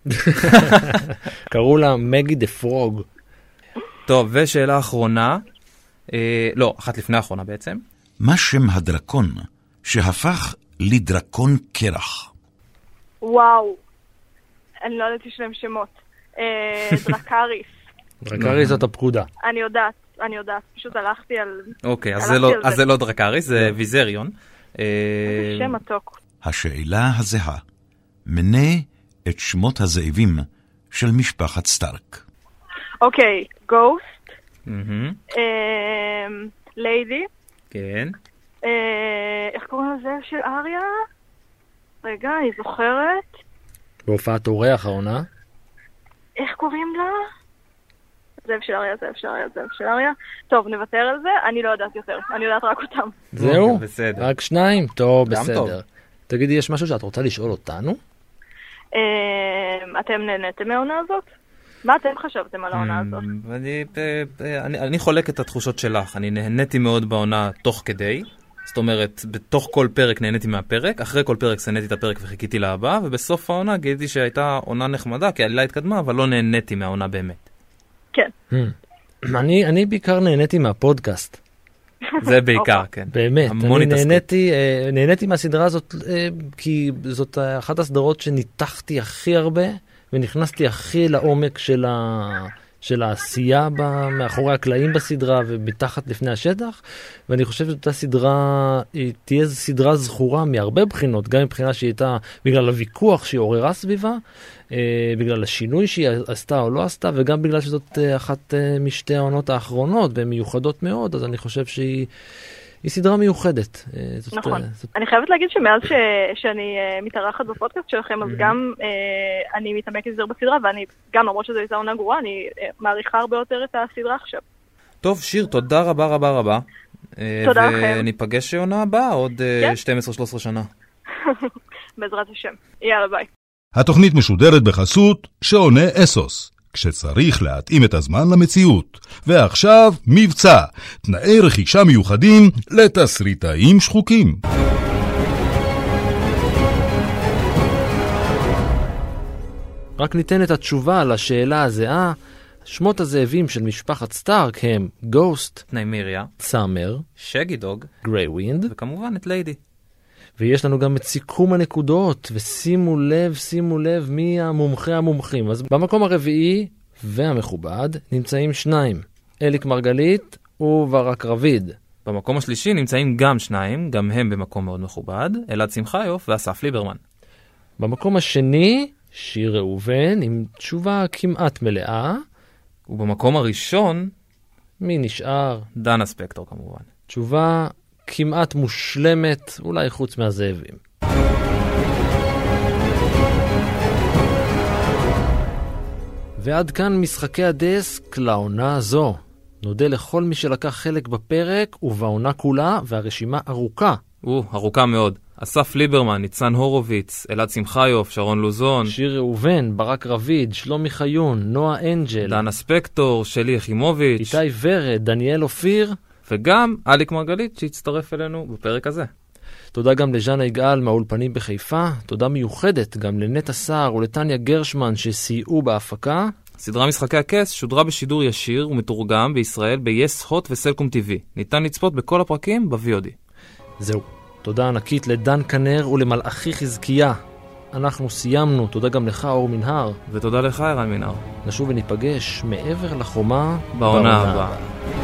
קראו לה מגי דה פרוג. טוב, ושאלה אחרונה, אה, לא, אחת לפני האחרונה בעצם. מה שם הדרקון שהפך לדרקון קרח? וואו, אני לא יודעת יש להם שמות. אה, דרקריס. דרקריס זאת הפקודה. אני יודעת, אני יודעת, פשוט הלכתי על... אוקיי, אז זה לא, אז זה לא דרקריס, זה ויזריון. זה שם מתוק. השאלה הזהה, מנה את שמות הזאבים של משפחת סטארק. אוקיי, גוסט, ליידי, כן. איך קוראים לזה של אריה? רגע, אני זוכרת. בהופעת אורח העונה. איך קוראים לה? זאב של אריה, זאב של אריה, זאב של אריה. טוב, נוותר על זה, אני לא יודעת יותר, אני יודעת רק אותם. זהו? בסדר. רק שניים? טוב, גם בסדר. טוב. תגידי, יש משהו שאת רוצה לשאול אותנו? אתם נהניתם מהעונה הזאת? מה אתם חשבתם על העונה הזאת? אני, אני, אני חולק את התחושות שלך. אני נהניתי מאוד בעונה תוך כדי. זאת אומרת, בתוך כל פרק נהניתי מהפרק, אחרי כל פרק סניתי את הפרק וחיכיתי להבא, ובסוף העונה גיליתי שהייתה עונה נחמדה, כי העלילה התקדמה, אבל לא נהניתי מהעונה באמת. כן. אני, אני בעיקר נהניתי מהפודקאסט. זה בעיקר, כן. באמת, אני נהניתי, נהניתי מהסדרה הזאת, כי זאת אחת הסדרות שניתחתי הכי הרבה, ונכנסתי הכי לעומק של, ה... של העשייה ב... מאחורי הקלעים בסדרה ומתחת לפני השטח, ואני חושב שאותה סדרה, היא תהיה סדרה זכורה מהרבה בחינות, גם מבחינה שהיא הייתה בגלל הוויכוח שהיא עוררה סביבה, בגלל השינוי שהיא עשתה או לא עשתה, וגם בגלל שזאת אחת משתי העונות האחרונות, והן מיוחדות מאוד, אז אני חושב שהיא היא סדרה מיוחדת. נכון. אני חייבת להגיד שמאז שאני מתארחת בפודקאסט שלכם, אז גם אני מתעמקת יותר בסדרה, ואני גם למרות שזו הייתה עונה גרועה, אני מעריכה הרבה יותר את הסדרה עכשיו. טוב, שיר, תודה רבה רבה רבה. תודה לכם. וניפגש עונה הבאה עוד שתים עשרה שלוש עשרה שנה. בעזרת השם. יאללה, ביי. התוכנית משודרת בחסות שעוני אסוס, כשצריך להתאים את הזמן למציאות. ועכשיו מבצע, תנאי רכישה מיוחדים לתסריטאים שחוקים. רק ניתן את התשובה לשאלה הזהה. שמות הזאבים של משפחת סטארק הם גוסט, ניימיריה, סאמר, שגי דוג, גריי ווינד, וכמובן את ליידי. ויש לנו גם את סיכום הנקודות, ושימו לב, שימו לב מי המומחה המומחים. אז במקום הרביעי והמכובד נמצאים שניים, אליק מרגלית וברק רביד. במקום השלישי נמצאים גם שניים, גם הם במקום מאוד מכובד, אלעד שמחיוף ואסף ליברמן. במקום השני, שיר ראובן עם תשובה כמעט מלאה. ובמקום הראשון, מי נשאר? דנה ספקטור כמובן. תשובה כמעט מושלמת, אולי חוץ מהזאבים. ועד כאן משחקי הדסק לעונה הזו. נודה לכל מי שלקח חלק בפרק ובעונה כולה, והרשימה ארוכה. או, ארוכה מאוד. אסף ליברמן, ניצן הורוביץ, אלעד שמחיוף, שרון לוזון, שיר ראובן, ברק רביד, שלומי חיון, נועה אנג'ל, דנה ספקטור, שלי יחימוביץ', איתי ורד, דניאל אופיר, וגם אליק מרגלית שהצטרף אלינו בפרק הזה. תודה גם לז'אנה יגאל מהאולפנים בחיפה, תודה מיוחדת גם לנטע סער ולטניה גרשמן שסייעו בהפקה. סדרה משחקי הכס שודרה בשידור ישיר ומתורגם בישראל ב-Yes Hot וסלקום טי וי. ניתן לצפות בכל הפרקים ב-וי או די. זהו. תודה ענקית לדן כנר ולמלאכי חזקיה. אנחנו סיימנו. תודה גם לך אור מנהר. ותודה לך ערן מנהר. נשוב וניפגש מעבר לחומה בעונה הבאה.